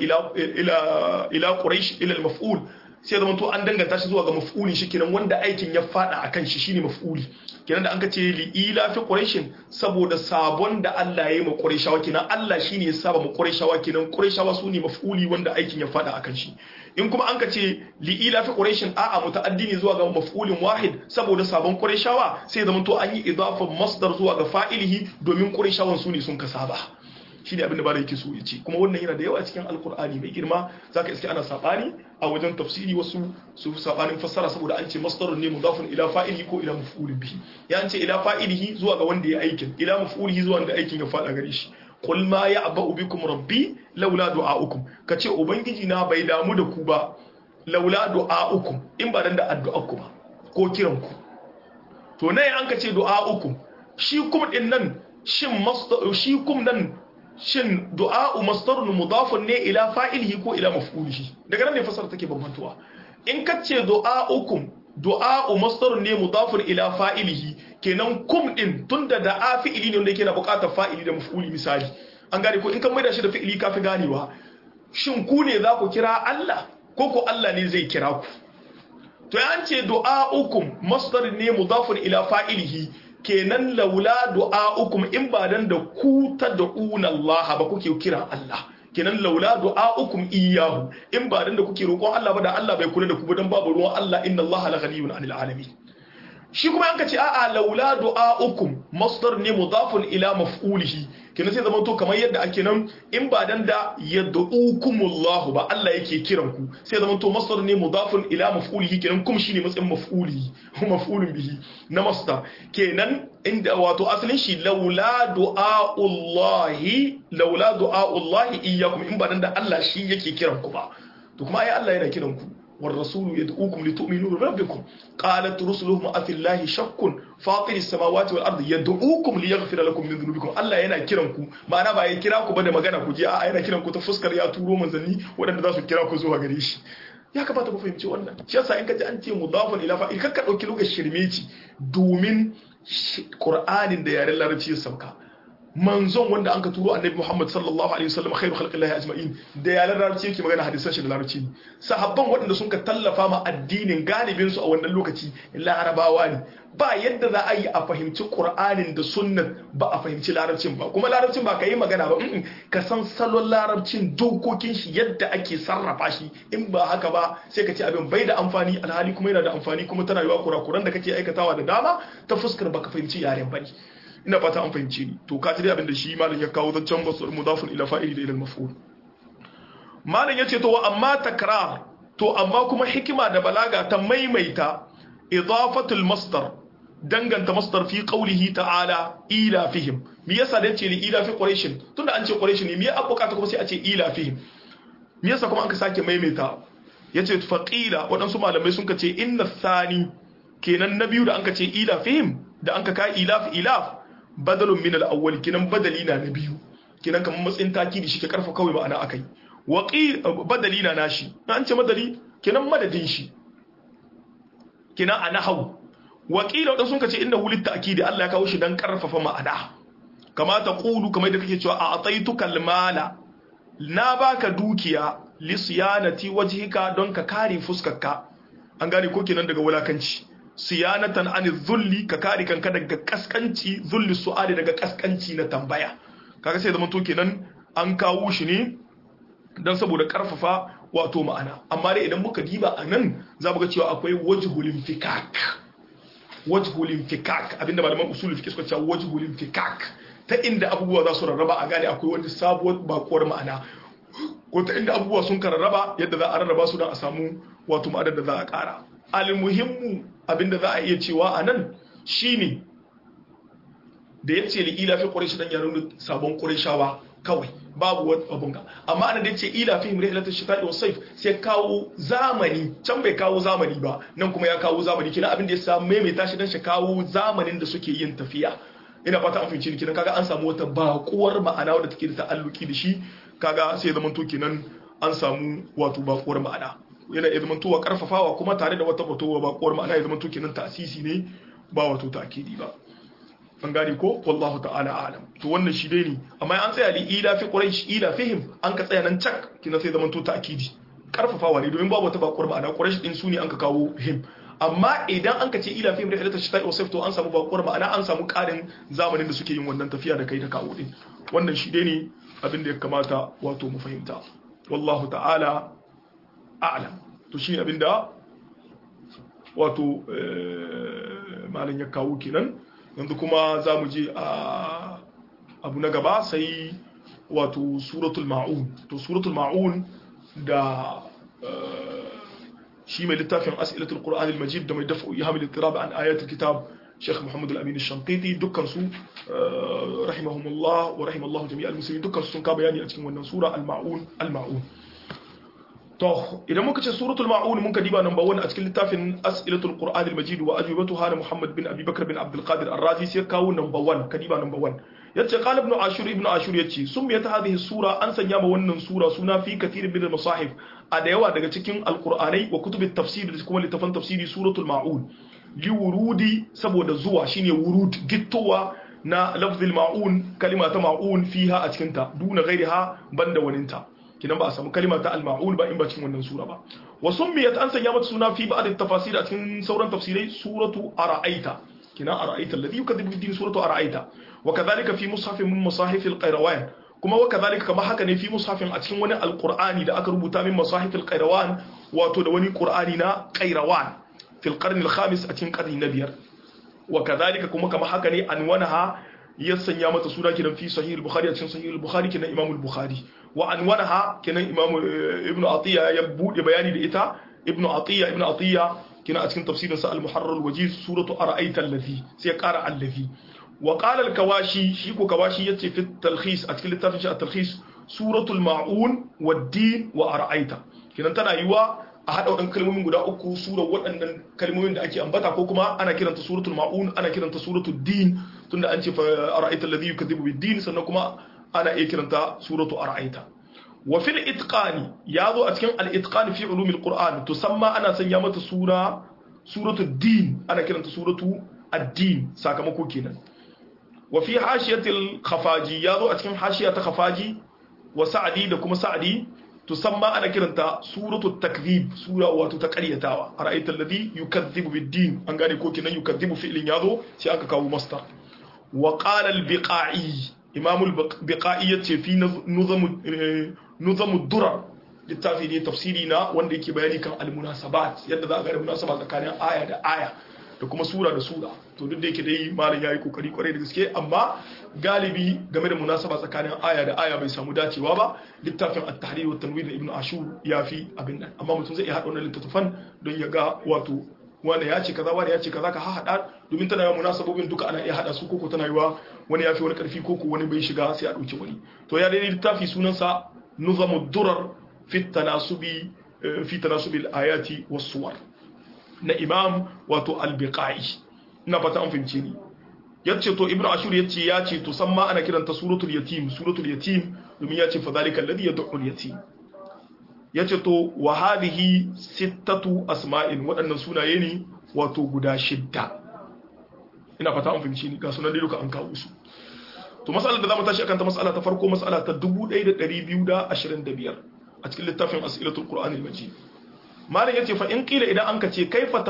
ila quraish ila al-maf'ul sai zama to an danganta shi zuwa ga maf'ulin shi kenan wanda aikin ya fada akan shi shine maf'uli kenan da anka ce li ila fi quraishin saboda sabon da Allah ya yi ma quraishawa kenan Allah shine ya saba ma quraishawa kenan quraishawa su ne maf'uli wanda aikin ya fada akan shi in kuma anka ce li ila fi quraishin a'a muta'addi ne zuwa ga maf'ulin wahid saboda sabon quraishawa sai zama to an yi idafan masdar zuwa ga fa'ilihi domin quraishawan su ne sun ka saba shine abin da ba da yake so ya ce kuma wannan yana da yawa cikin alkur'ani mai girma zaka iske ana sabani a wajen tafsiri wasu su sabanin fassara saboda an ce masdarun ne mudafun ila fa'ilihi ko ila maf'ulin bihi ya an ce ila fa'ilihi zuwa ga wanda ya aikin ila maf'ulihi zuwa wanda aikin ya fada gare shi qul ma ya'ba'u bikum rabbi laula du'a'ukum kace ubangiji na bai damu da ku ba laula du'a'ukum in ba dan da addu'arku ba ko kiranku to nayi an kace du'a'ukum shi kum din nan shin masdar shi kum nan shin du'a'u masdarun mudafun ne ila fa'ilihi ko ila maf'ulihi daga nan ne fasara take bambantuwa in kace du'a'ukum du'a'u masdarun ne mudafun ila fa'ilihi kenan kum din tunda da fi'ili ne wanda yake na buƙatar fa'ili da maf'uli misali an gane ko in kan maida shi da fi'ili kafi ganewa shin ku ne za ku kira Allah ko ko Allah ne zai kira ku to ya ce du'a'ukum masdar ne mudafun ila fa'ilihi kenan laula du'a'ukum in ba dan da ku tad'una Allah ba kuke kira Allah kenan laula du'a'ukum iyyahu in ba dan da kuke roƙon Allah ba da Allah bai kula da ku ba dan babu ruwan Allah inna Allah la ghaniyun 'anil 'alamin shi kuma an ka ce a'a laula du'a'ukum masdar ne mudafun ila maf'ulihi kenan sai zama to kamar yadda ake nan in ba dan da yad'ukumullahu ba Allah yake kiran ku sai zama to masdar ne mudafun ila maf'ulihi kenan kum shine matsayin maf'uli maf'ulun bihi na masdar kenan inda wato asalin shi laula du'a'ullahi iyyakum in ba dan da Allah shi yake kiran ku ba to kuma ai Allah yana kiran ku والرسول يدعوكم لتؤمنوا بربكم قالت رسلهم أفي الله شك فاطر السماوات والأرض يدعوكم ليغفر لكم من ذنوبكم الله yana kiranku ma'ana ba ya kira ku ba da magana ku je a yana kiranku ta fuskar ya turo manzanni waɗanda za su kira ku zuwa gare shi ya kamata ku fahimci wannan shi yasa in ka ji an ce mudafun ila fa'il kakka dauki lugar shirmeci domin Qur'anin da yaren larabci ya sauka manzon wanda an ka turo annabi Muhammad sallallahu alaihi wasallam khairu khalqillahi ajma'in da yalan larabci yake magana hadisan shi da larabci ne sahabban waɗanda sun ka tallafa ma addinin galibin su a wannan lokaci larabawa ne ba yadda za a yi a fahimci Qur'anin da sunnan ba a fahimci larabcin ba kuma larabcin ba ka yi magana ba ka san salon larabcin dokokin shi yadda ake sarrafa shi in ba haka ba sai ka ce abin bai da amfani alhali kuma yana da amfani kuma tana yiwa kurakuran da kake aikatawa da dama ta fuskar baka fahimci yaren bane ina fata an fahimci ni to ka ji abin da shi malam ya kawo zancen mudafun ila fa'ili da ila maf'ul malam yace to amma takrar to amma kuma hikima da balaga ta maimaita idafatul masdar danganta masdar fi qawlihi ta'ala ila fihim me yasa da yace li ila fi quraish tunda an ce quraish ne me ya bukata kuma sai a ce ila fihim me yasa kuma an ka sake maimaita yace faqila wadansu malamai sun ka ce inna thani kenan na biyu da an ka ce ila fihim da an ka kai ilaf badalun min al-awwal kinan badali na biyu kinan kamar matsayin takidi shi ke karfa kawai ma'ana akai waqi badali na nashi an ce madali kinan madadin shi kinan anahu waqila wadan sun kace innahu lit-ta'kidi Allah ya kawo shi dan karfafa ma'ana kama ta qulu kamar da kake cewa a ataitukal mala na baka dukiya li siyanati wajhika don ka kare fuskarka an gane ko kenan daga wulakanci siyanatan an zulli ka kare kanka daga kaskanci zulli su'ali daga kaskanci na tambaya kaga sai zaman to kenan an kawo shi ne dan saboda karfafa wato ma'ana amma dai idan muka diba anan za mu ga cewa akwai wajhul infikak abinda malaman usul fiqh suka ce wajhul infikak ta inda abubuwa za su rarraba a gane akwai wani sabuwar bakuwar ma'ana ko ta inda abubuwa sun rarraba yadda za a rarraba su don a samu wato ma'anar da za a kara almuhimmu abinda za a iya cewa a nan shine da ya ce li'ila fi ƙwarai dan yaron sabon ƙwarai kawai babu wani abun ga amma ana da ya ce ila fi rihlatu shita'i was sayf sai kawo zamani can bai kawo zamani ba nan kuma ya kawo zamani kina abin da ya samu maimaita shi dan shi kawo zamanin da suke yin tafiya ina fata an fahimci kina kaga an samu wata baƙuwar ma'ana wadda take da ta'alluki da shi kaga sai zaman to kenan an samu wato baƙuwar ma'ana yana ya zama tuwa karfafawa kuma tare da wata fatowa ba kuwar ma'ana ya zama to kenan ta'sisi ne ba wato ta'kidi ba an gane ko wallahu ta'ala alam to wannan shi dai ne amma an tsaya li ila fi quraish ila fihim an ka tsaya nan cak kina sai zama to ta'kidi karfafawa ne domin babu wata ba kuwar ma'ana quraish din su ne an ka kawo him amma idan an ka ce ila fihim rihlatu shita'i was sayf to an samu ba kuwar ma'ana an samu karin zamanin da suke yin wannan tafiya da kai da kawo din wannan shi dai ne abin da ya kamata wato mu fahimta wallahu ta'ala a'lam to shi abinda wato malin ya kawo kenan yanzu kuma za mu je a abu na gaba sai wato suratul ma'un. To suratul ma'un da shi mai littafin as'ilatul qur'an al-majid da mai dafa'u ihamil ittirab an ayatul kitab Sheikh Muhammad al-Amin al-Shanqiti dukkan su rahimahumullah wa rahimallahu jami'al muslimin dukkan su sun ka bayani a cikin wannan sura al-ma'un to idan muka ce suratul ma'un mun ka diba number 1 a cikin littafin as'ilatul qur'an al-majid wa ajwibatuha na Muhammad bin Abi Bakr bin Abdul Qadir ar-Razi sai kawo number 1 ka diba number 1 yace qala ibn ashur yace summiyat hadhihi sura an sanya ma wannan sura suna fi kathir min al-masahif a da yawa daga cikin alqur'anai wa kutubit tafsir da kuma littafan tafsiri suratul ma'un li wurudi saboda zuwa shine wurud gittowa na lafzil ma'un kalima ta ma'un fiha a cikin ta duna ghairiha banda waninta kinan ba a samu kalima ta al-ma'un ba in ba cikin wannan sura ba wa summiyat an sanya mata suna fi ba'd at-tafasir a cikin sauran tafsirai suratu ara'aita kinan ara'aita alladhi yukadibu bid-din suratu ara'aita wa kadhalika fi mushafin min masahif al-qayrawan kuma wa kadhalika kama haka ne fi mushafin a cikin wani al-qur'ani da aka rubuta min masahif al-qayrawan wato da wani qur'ani na qayrawan في القرن الخامس أتين قرن نبير وكذلك كما حكى أنوانها يسنى متى سورة كنا في صحيح البخاري أتين صحيح البخاري كنا إمام البخاري وأنوانها كنا إمام ابن عطية يبود بياني لإتا ابن عطية كنا أتين تفسير سأل المحرر الوجيز سورة أرأيت الذي سيقارع الذي وقال الكواشي شيكو كواشي يتي في التلخيص أتين للتفسير التلخيص سورة المعون والدين وأرأيت كنا تنا يوا a haɗa waɗannan kalmomin guda uku sura waɗannan kalmomin da ake ambata ko kuma ana kiranta suratul ma'un ana kiranta suratul din tunda an ce fa ara'aita alladhi yukaththibu bid-din sannan kuma ana iya kiranta suratul ara'aita wa fil itqani yazo a cikin al-itqan fi ulumil qur'an tusamma ana sanya mata suratul din ana kiranta suratul ad-din sakamako kenan wa fi hashiyatil khafaji yazo a cikin hashiya ta khafaji wa sa'di da kuma sa'di tusamma ana kiranta suratul takdhib sura wato ta qaryatawa ara'aita alladhi yukaththibu bid-din an gane ko kinan yukaththibu fi'lin yazo sai aka kawo masdar wa qala al-biqai imam al-biqai yace fi nuzam ad-durar littafi ne tafsiri na wanda yake bayani kan al-munasabat yadda za a ga munasaba tsakanin aya da aya da kuma sura da sura to duk da yake dai malam yayi kokari kwarai da gaske amma galibi game da munasaba tsakanin aya da aya bai samu dacewa ba littafin at-tahrir wa tanwir na ibn ashur yafi abin nan amma mutum zai iya hada wannan littafin don ya ga wato wani ya ce kaza wani ya ce kaza ka hada domin tana yawa munasabobin duka ana iya hada su koko tana yawa wani yafi wani karfi koko wani bai shiga sai a dauki wani to ya dai littafi sunansa nuzamud durar fi tanasubi fi tanasubil ayati was suwar na imam wato al-biqai ina fata an fahimce ni yace to ibnu ashur yace to san ma ana kiranta suratul yatim domin yace fa zalika alladhi yad'u al-yatim yace to wa hadhihi sittatu asma'in wadannan sunaye ne wato guda shidda ina fata an fahimce ni ga sunan dai duka an kawo su to mas'alar da zamu tashi akan ta mas'ala ta farko mas'ala ta 1225 a cikin littafin as'ilatul qur'anil majid malam yace fa in qila idan anka ce kaifa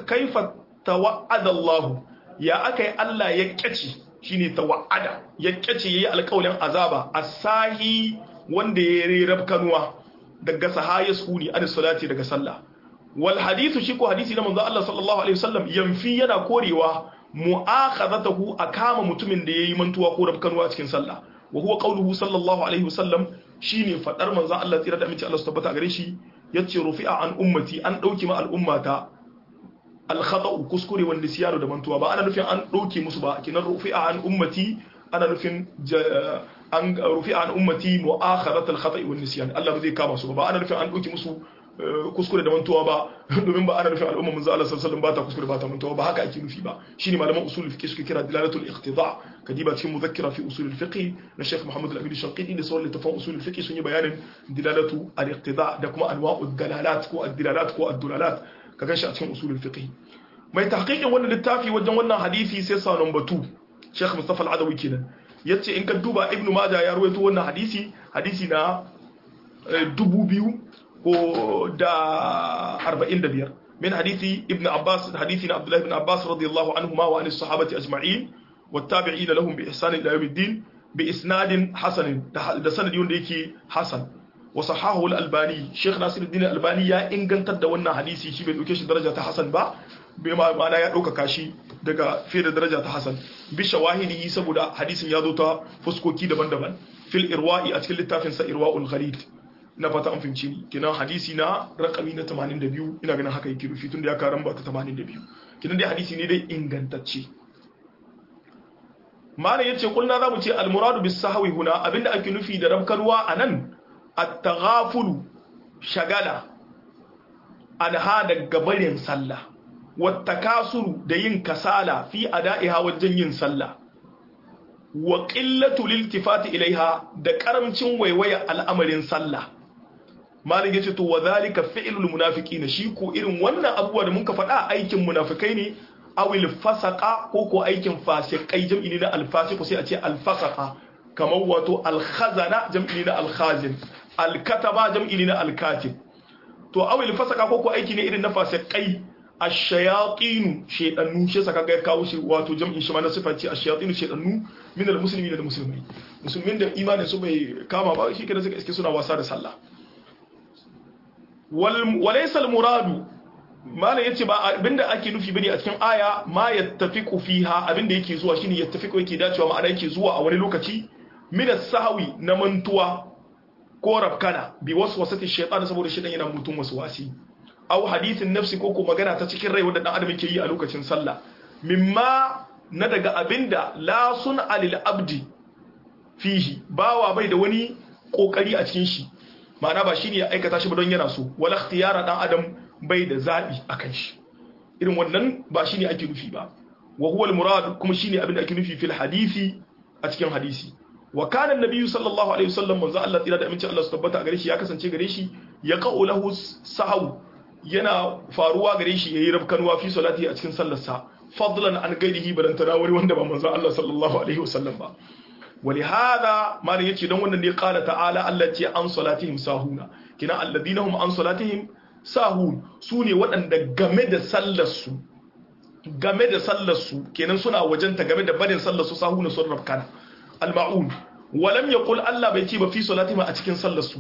tawa'ada Allah ya akai Allah ya kyace shine tawa'ada ya kyace yayi alƙawarin azaba asahi wanda ya rerab kanuwa daga sahaya suni an salati daga sallah wal hadithu shi ko hadisi na manzo Allah sallallahu alaihi wasallam yanfi yana korewa mu'akhadatahu akama mutumin da yayi mantuwa ko rabkanuwa a cikin sallah wa huwa qawluhu sallallahu alaihi wasallam shine fadar manzo Allah tsira da aminci Allah su tabbata gare shi yace rufi'a an ummati an dauki ma al'ummata al-khata'u kuskure wal nisyanu da mantuwa ba ana nufin an dauke musu ba kinan rufi'a an ummati ana nufin an rufi'a an ummati mu'akhadat al-khata'i wal nisyan Allah ba zai kama su ba ana nufin an dauke musu kuskure da mantuwa ba domin ba ana nufin al'umma manzo Allah sallallahu alaihi wasallam ba ta kuskure ba ta mantuwa ba haka ake nufi ba shine malaman usul fiqh suke kira dilalatul iqtida kadiba cikin muzakkira fi usul fiqh na Sheikh Muhammad al-Amin al-Shanqiti da sauran littafan usul fiqh sun yi bayanin dilalatu al-iqtida da kuma anwa'ud dalalat ko ad-dilalat ko ad-dulalat ka ganshi a cikin usul fiqh mai tahqiqin wannan littafi wajen wannan hadisi sai sa number 2 Sheikh Mustafa al-Adawi kenan yace in ka duba Ibn Majah ya rawaito wannan hadisi na 2000 ko da 45 min hadisi ibn Abbas hadisi na Abdullah ibn Abbas radiyallahu anhuma wa anis sahabati ajma'in wattabi'ina lahum bi ihsan ila yawmiddin bi isnadin hasan da sanadi wanda yake hasan wa sahahu al-Albani Sheikh Nasiruddin al-Albani ya ingantar da wannan hadisi shi bai dauke shi daraja ta hasan ba bai ma'ana ya dauka kashi daga fiye da daraja ta hasan bi shawahidihi saboda hadisin ya zo ta fuskoki daban-daban fil irwa'i a cikin littafin sa irwa'ul ghalid na fata an fahimci ni kinan hadisi na rakami na 82 ina ganin haka yake rufi tunda ya karan ba ta 82 kinan dai hadisi ne dai ingantacce mana yace kulna zamu ce al muradu bis sahwi huna abinda ake nufi da rabkalwa anan at-taghafulu shagala anha daga barin sallah wattakasuru da yin kasala fi ada'iha wajen yin sallah wa qillatu liltifati ilaiha da karamcin waiwaya al'amarin sallah malik yace to wadhalika fi'lul munafiqin shi ko irin wannan abubuwa da muka faɗa aikin munafikai ne awil fasaqa ko aikin fasikai jam'i ne na alfasiq sai a ce alfasaqa kamar wato alkhazana jam'i ne na alkhazin alkataba jam'i ne na alkatib to awil fasaqa ko aiki ne irin na fasikai ash-shayatin shaytanu shi saka ga kawo shi wato jam'in shi ma na sifati ash-shayatin shaytanu min al-muslimin da musulmai musulmin da imanin su bai kama ba shi kenan suka iske suna wasa da sallah walaysa al-muradu mala yace ba abinda ake nufi bane a cikin aya ma yattafiqu fiha abinda yake zuwa shine yattafiqu yake dacewa ma'ana yake zuwa a wani lokaci min as-sahwi na mantuwa ko rafkana bi waswasati shaytan saboda shaytan yana mutum waswasi aw hadithin nafsi ko magana ta cikin rai wanda dan adam yake yi a lokacin sallah mimma na daga abinda la sun alil abdi fihi bawa bai da wani kokari a cikin shi ma'ana ba shine ya aikata shi ba don yana so wala ikhtiyara dan adam bai da zabi akan shi irin wannan ba shine ake nufi ba wa huwa al murad kuma shine abinda ake nufi fil hadisi a cikin hadisi wa kana annabi sallallahu alaihi wasallam manzo Allah tsira da aminci Allah su tabbata gare shi ya kasance gare shi ya qaulahu sahaw yana faruwa gare shi yayi rabkanwa fi salati a cikin sallarsa fadlan an gairihi balantana wani wanda ba manzo Allah sallallahu alaihi wasallam ba ولهذا ما yace dan wannan ne qala ta'ala allati an salatihim sahuna kina alladina hum an salatihim sahun sune waɗanda game da sallar su kenan suna wajenta game da barin sallar su sahuna sun rabkana al-ma'un walam yaqul Allah bai ce ba fi salatihim a cikin sallar su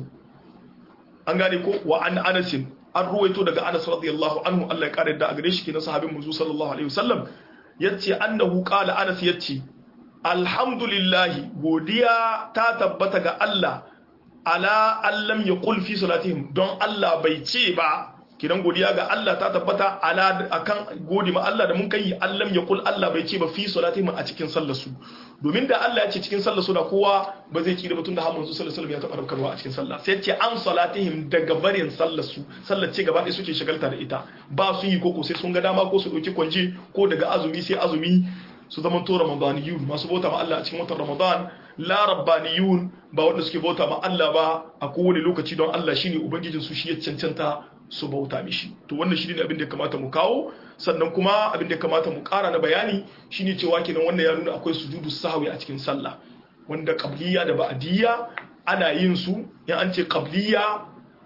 an gane ko wa an Anas an ruwaito daga Anas radiyallahu anhu Allah ya kare da a gare shi kenan sahabin manzo sallallahu alaihi wasallam yace annahu qala Anas yace alhamdulillahi godiya ta tabbata ga Allah ala allam yaqul fi salatihim don Allah bai ce ba kidan godiya ga Allah ta tabbata ala akan godi ma Allah da mun kai allam yaqul Allah bai ce ba fi salatihim a cikin sallar su domin da Allah ya ce cikin sallar su da kowa ba zai kira batun da har manzo sallallahu alaihi wasallam ya taba rabkarwa a cikin sallah sai ya ce an salatihim daga barin sallar su sallar ce gaba ɗaya suke shagalta da ita ba su yi koko sai sun ga dama ko su dauki kwanje ko daga azumi sai azumi su zama to ramadaniyun masu bauta ma Allah a cikin watan ramadan la rabbaniyun ba wanda suke bauta ma Allah ba a kowane lokaci don Allah shine ubangijin su shi ya cancanta su bauta mishi to wannan shine abin da ya kamata mu kawo sannan kuma abin da ya kamata mu ƙara na bayani shine cewa kenan wannan ya nuna akwai sujudu sahwi a cikin sallah wanda qabliya da ba'diyya ana yin su in an ce qabliya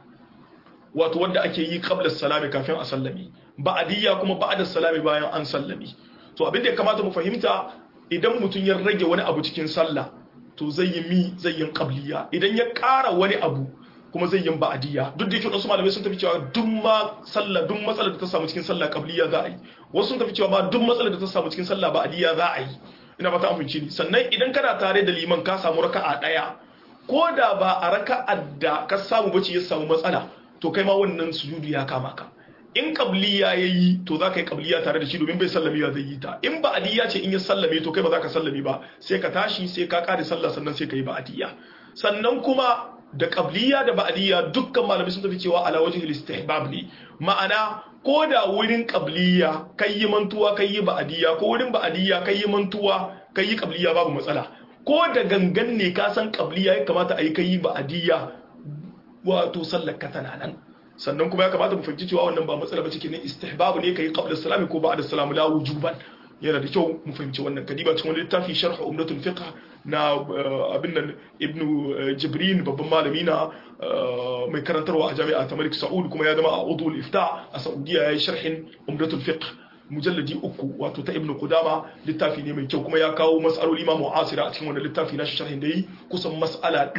wato wanda ake yi qabla salami kafin a sallami ba'diyya kuma ba'da salami bayan an sallami to abin da ya kamata mu fahimta idan mutum ya rage wani abu cikin sallah to zai yi qabliya idan ya ƙara wani abu kuma zai yi ba'diyya duk da yake wasu malamai sun tafi cewa duk matsalar da ta samu cikin sallah qabliya za a yi wasu sun tafi cewa ba duk matsalar da ta samu cikin sallah ba'diyya za a yi ina fata an fahimci ni sannan idan kana tare da liman ka samu raka'a daya ko da ba a raka'ar da ka samu bace ya samu matsala to kai ma wannan sujudu ya kama ka in qabliya yayi to za ka yi qabliya tare da shi domin bai sallame ya zai yi ta in ba'diyya ce in ya sallame to kai ba za ka sallame ba sai ka tashi sai ka kare sallah sannan sai ka yi ba'diyya sannan kuma da qabliya da ba'diyya dukkan malamai sun tafi cewa ala wajhi al-istihbab ne ma'ana ko da wurin qabliya kai yi mantuwa kai yi ba'diyya ko wurin ba'diyya kai yi mantuwa kai yi qabliya babu matsala ko da gangan ne ka san qabliya ya kamata a yi kai yi ba'diyya wato sallar ka tana nan sannan kuma ya kamata mu fahimci cewa wannan ba matsala bace kenan istihbab ne kai qabla salami ko ba'da salami la wujuban yana da kyau mu fahimci wannan kadiba cikin littafi sharh umdatul fiqh na abin nan ibnu jibrin babban malami na mai karantarwa a jami'a ta Malik Saud kuma ya zama a udul ifta a Saudiya yayin sharhin umdatul fiqh mujalladi 3 wato ta ibnu qudama littafi ne mai kyau kuma ya kawo mas'aloli ma mu'asira a cikin wannan littafi na sharhin da yi kusan mas'ala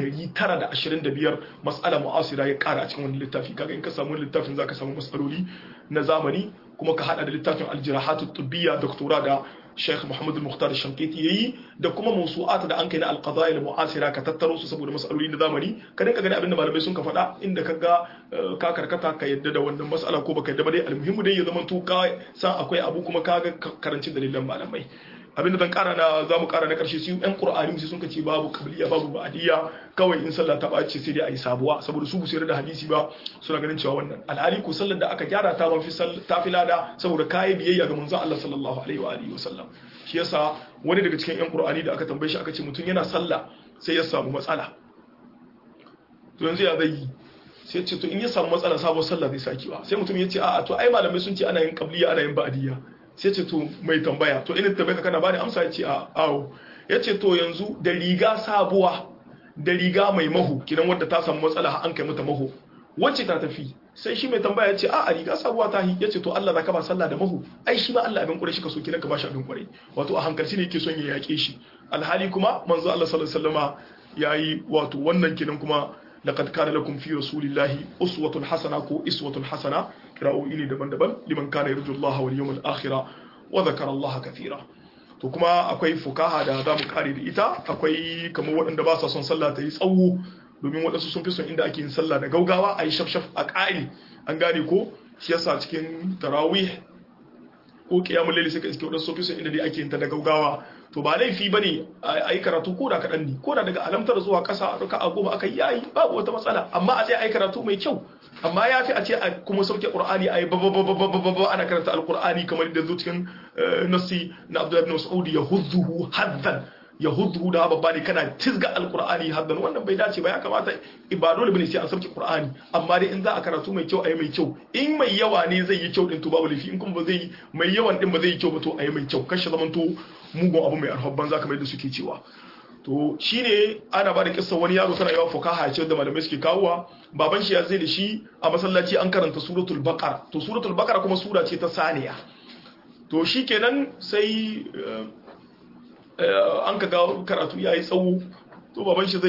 925 mas'ala mu'asira ya kara a cikin wannan littafi kaga in ka samu littafin zaka samu mas'aloli na zamani kuma ka hada da littafin al-jirahatut tibbiyya doktora da Sheikh Muhammad al-Mukhtar al-Shanqiti yayi da kuma mawsu'at da an kai na al-qadaya al-mu'asira ka tattaro su saboda mas'aloli na zamani ka dinka gani abinda malamai sun ka faɗa inda kaga ka karkata ka yadda da wannan mas'ala ko baka yadda ba dai almuhimmu dai ya zama to ka san akwai abu kuma ka ga karancin dalilan malamai abinda zan kara na zamu kara na karshe su yan qur'ani su sun kace babu qabliya babu ba'diya kawai in sallah ta bace sai dai ayi sabuwa saboda su busayar da hadisi ba suna ganin cewa wannan alhali ko sallar da aka gyara ta mafi ta filada saboda kai biyayya ga manzon Allah sallallahu alaihi wa alihi wasallam shi yasa wani daga cikin yan qur'ani da aka tambaye shi aka ce mutun yana sallah sai ya samu matsala to yanzu ya zai sai ce to in ya samu matsala sabon sallah zai saki ba sai mutum ya ce a'a to ai malamai sun ce ana yin qabliya ana yin ba'diya sai ce to mai tambaya to ina tambaye ka kana bani amsa ya ce a awo ya ce to yanzu da riga sabuwa da riga mai mahu kidan wanda ta samu matsala an kai mata mahu wacce ta tafi sai shi mai tambaya ya ce a riga sabuwa ta hi ya ce to Allah zaka ba sallah da mahu ai shi ma Allah abin kure shi ka so kidan ka ba shi abin kure wato a hankalci ne yake son ya yake shi alhali kuma manzo Allah sallallahu alaihi wasallama yayi wato wannan kidan kuma laqad kana lakum fi rasulillahi uswatun hasana ko iswatun hasana kira'o'i ne daban-daban liman kana yarju Allah wal yawmal akhir wa dhakara Allah kathira to kuma akwai fukaha da zamu kare da ita akwai kamar waɗanda ba sa son sallah ta yi tsawo domin waɗansu sun fi son inda ake yin sallah da gaugawa a yi shafshaf a ƙari an gane ko shi yasa cikin tarawih ko qiyamul layl sai ka iske waɗansu sun fi son inda dai ake yin ta da gaugawa to ba laifi bane a yi karatu ko da kaɗan ne ko da daga alamtar zuwa ƙasa duka a goma aka yayi babu wata matsala amma a sai a yi karatu mai kyau amma ya fi a ce a kuma sauke ƙur'ani a yi babba ana karanta alƙur'ani kamar da zo cikin nasi na abdullahi bin mas'ud ya huzzuhu haddan ya huzzuhu da babba ne kana tizga alƙur'ani haddan wannan bai dace ba ya kamata ba dole bane sai an sauke ƙur'ani amma dai in za a karatu mai kyau a yi mai kyau in mai yawa ne zai yi kyau din to babu laifi in kuma ba zai mai yawan din ba zai yi kyau ba to a yi mai kyau kashe zaman to mugun abu mai arhabban za kamar yadda suke cewa to shine ana ba da kissa wani yaro tana yawan fukaha ce da malamai suke kawowa baban shi ya zai da shi a masallaci an karanta suratul baqara to suratul baqara kuma sura ce ta saniya to shikenan sai an kaga karatu yayi tsawo to baban shi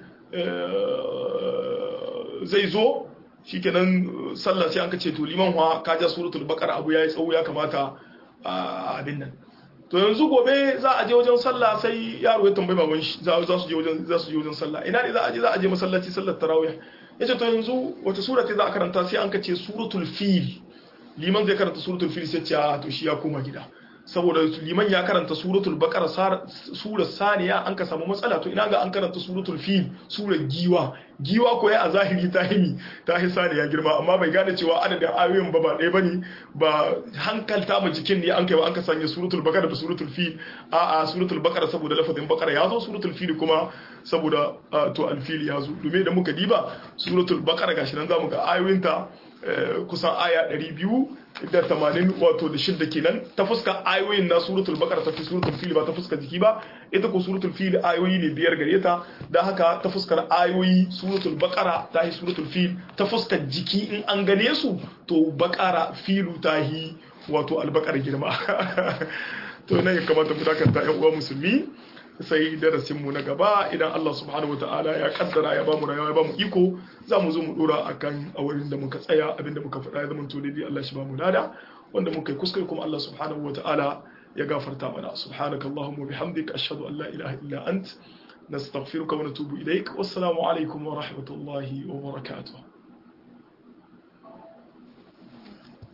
zai zo shikenan sallah sai an ka ce to liman wa ka ja suratul baqara abu yayi tsawo ya kamata abin nan to yanzu gobe za a je wajen sallah sai yaro ya tambayi baban shi za su je wajen sallah ina ne za a je masallaci sallar tarawih yace to yanzu wata sura ce za a karanta sai an kace suratul fil liman zai karanta suratul fil sai ce to shi ya koma gida saboda liman ya karanta suratul baqara surar saniya an ka samu matsala to ina ga an karanta suratul fil surar giwa ko ya a zahiri ta hi saniya girma amma bai gane cewa adadin ayoyin ba ɗaya bane ba hankalta mu jikin ne an kai ba an ka sanya suratul baqara da suratul fil a suratul baqara saboda lafazin baqara ya zo suratul fil kuma saboda to al-fil ya zo dume da muka diba suratul baqara gashi nan zamu ga ayoyinta kusan aya 280 wato da shidda kenan ta fuska ayoyin na suratul baqara ta fi suratul fil ba ta fuska jiki ba ita ko suratul fil ayoyi ne biyar gare ta dan haka ta fuskar ayoyi suratul baqara ta yi suratul fil ta fuskar jiki in an gane su to baqara filu ta yi wato al-baqara girma to nan ya kamata mu dakanta ƴan uwa musulmi sai darasin mu na gaba idan Allah subhanahu wataala ya kaddara ya bamu rayuwa ya bamu iko za mu zo mu dora akan a wurin da muka tsaya abinda muka faɗa ya zama to dai Allah shi bamu lada wanda muka yi kuskure kuma Allah subhanahu wataala ya gafarta mana subhanakallahumma bihamdika ashhadu an la ilaha illa ant nastaghfiruka wa natubu ilaik wassalamu alaikum wa rahmatullahi wa barakatuh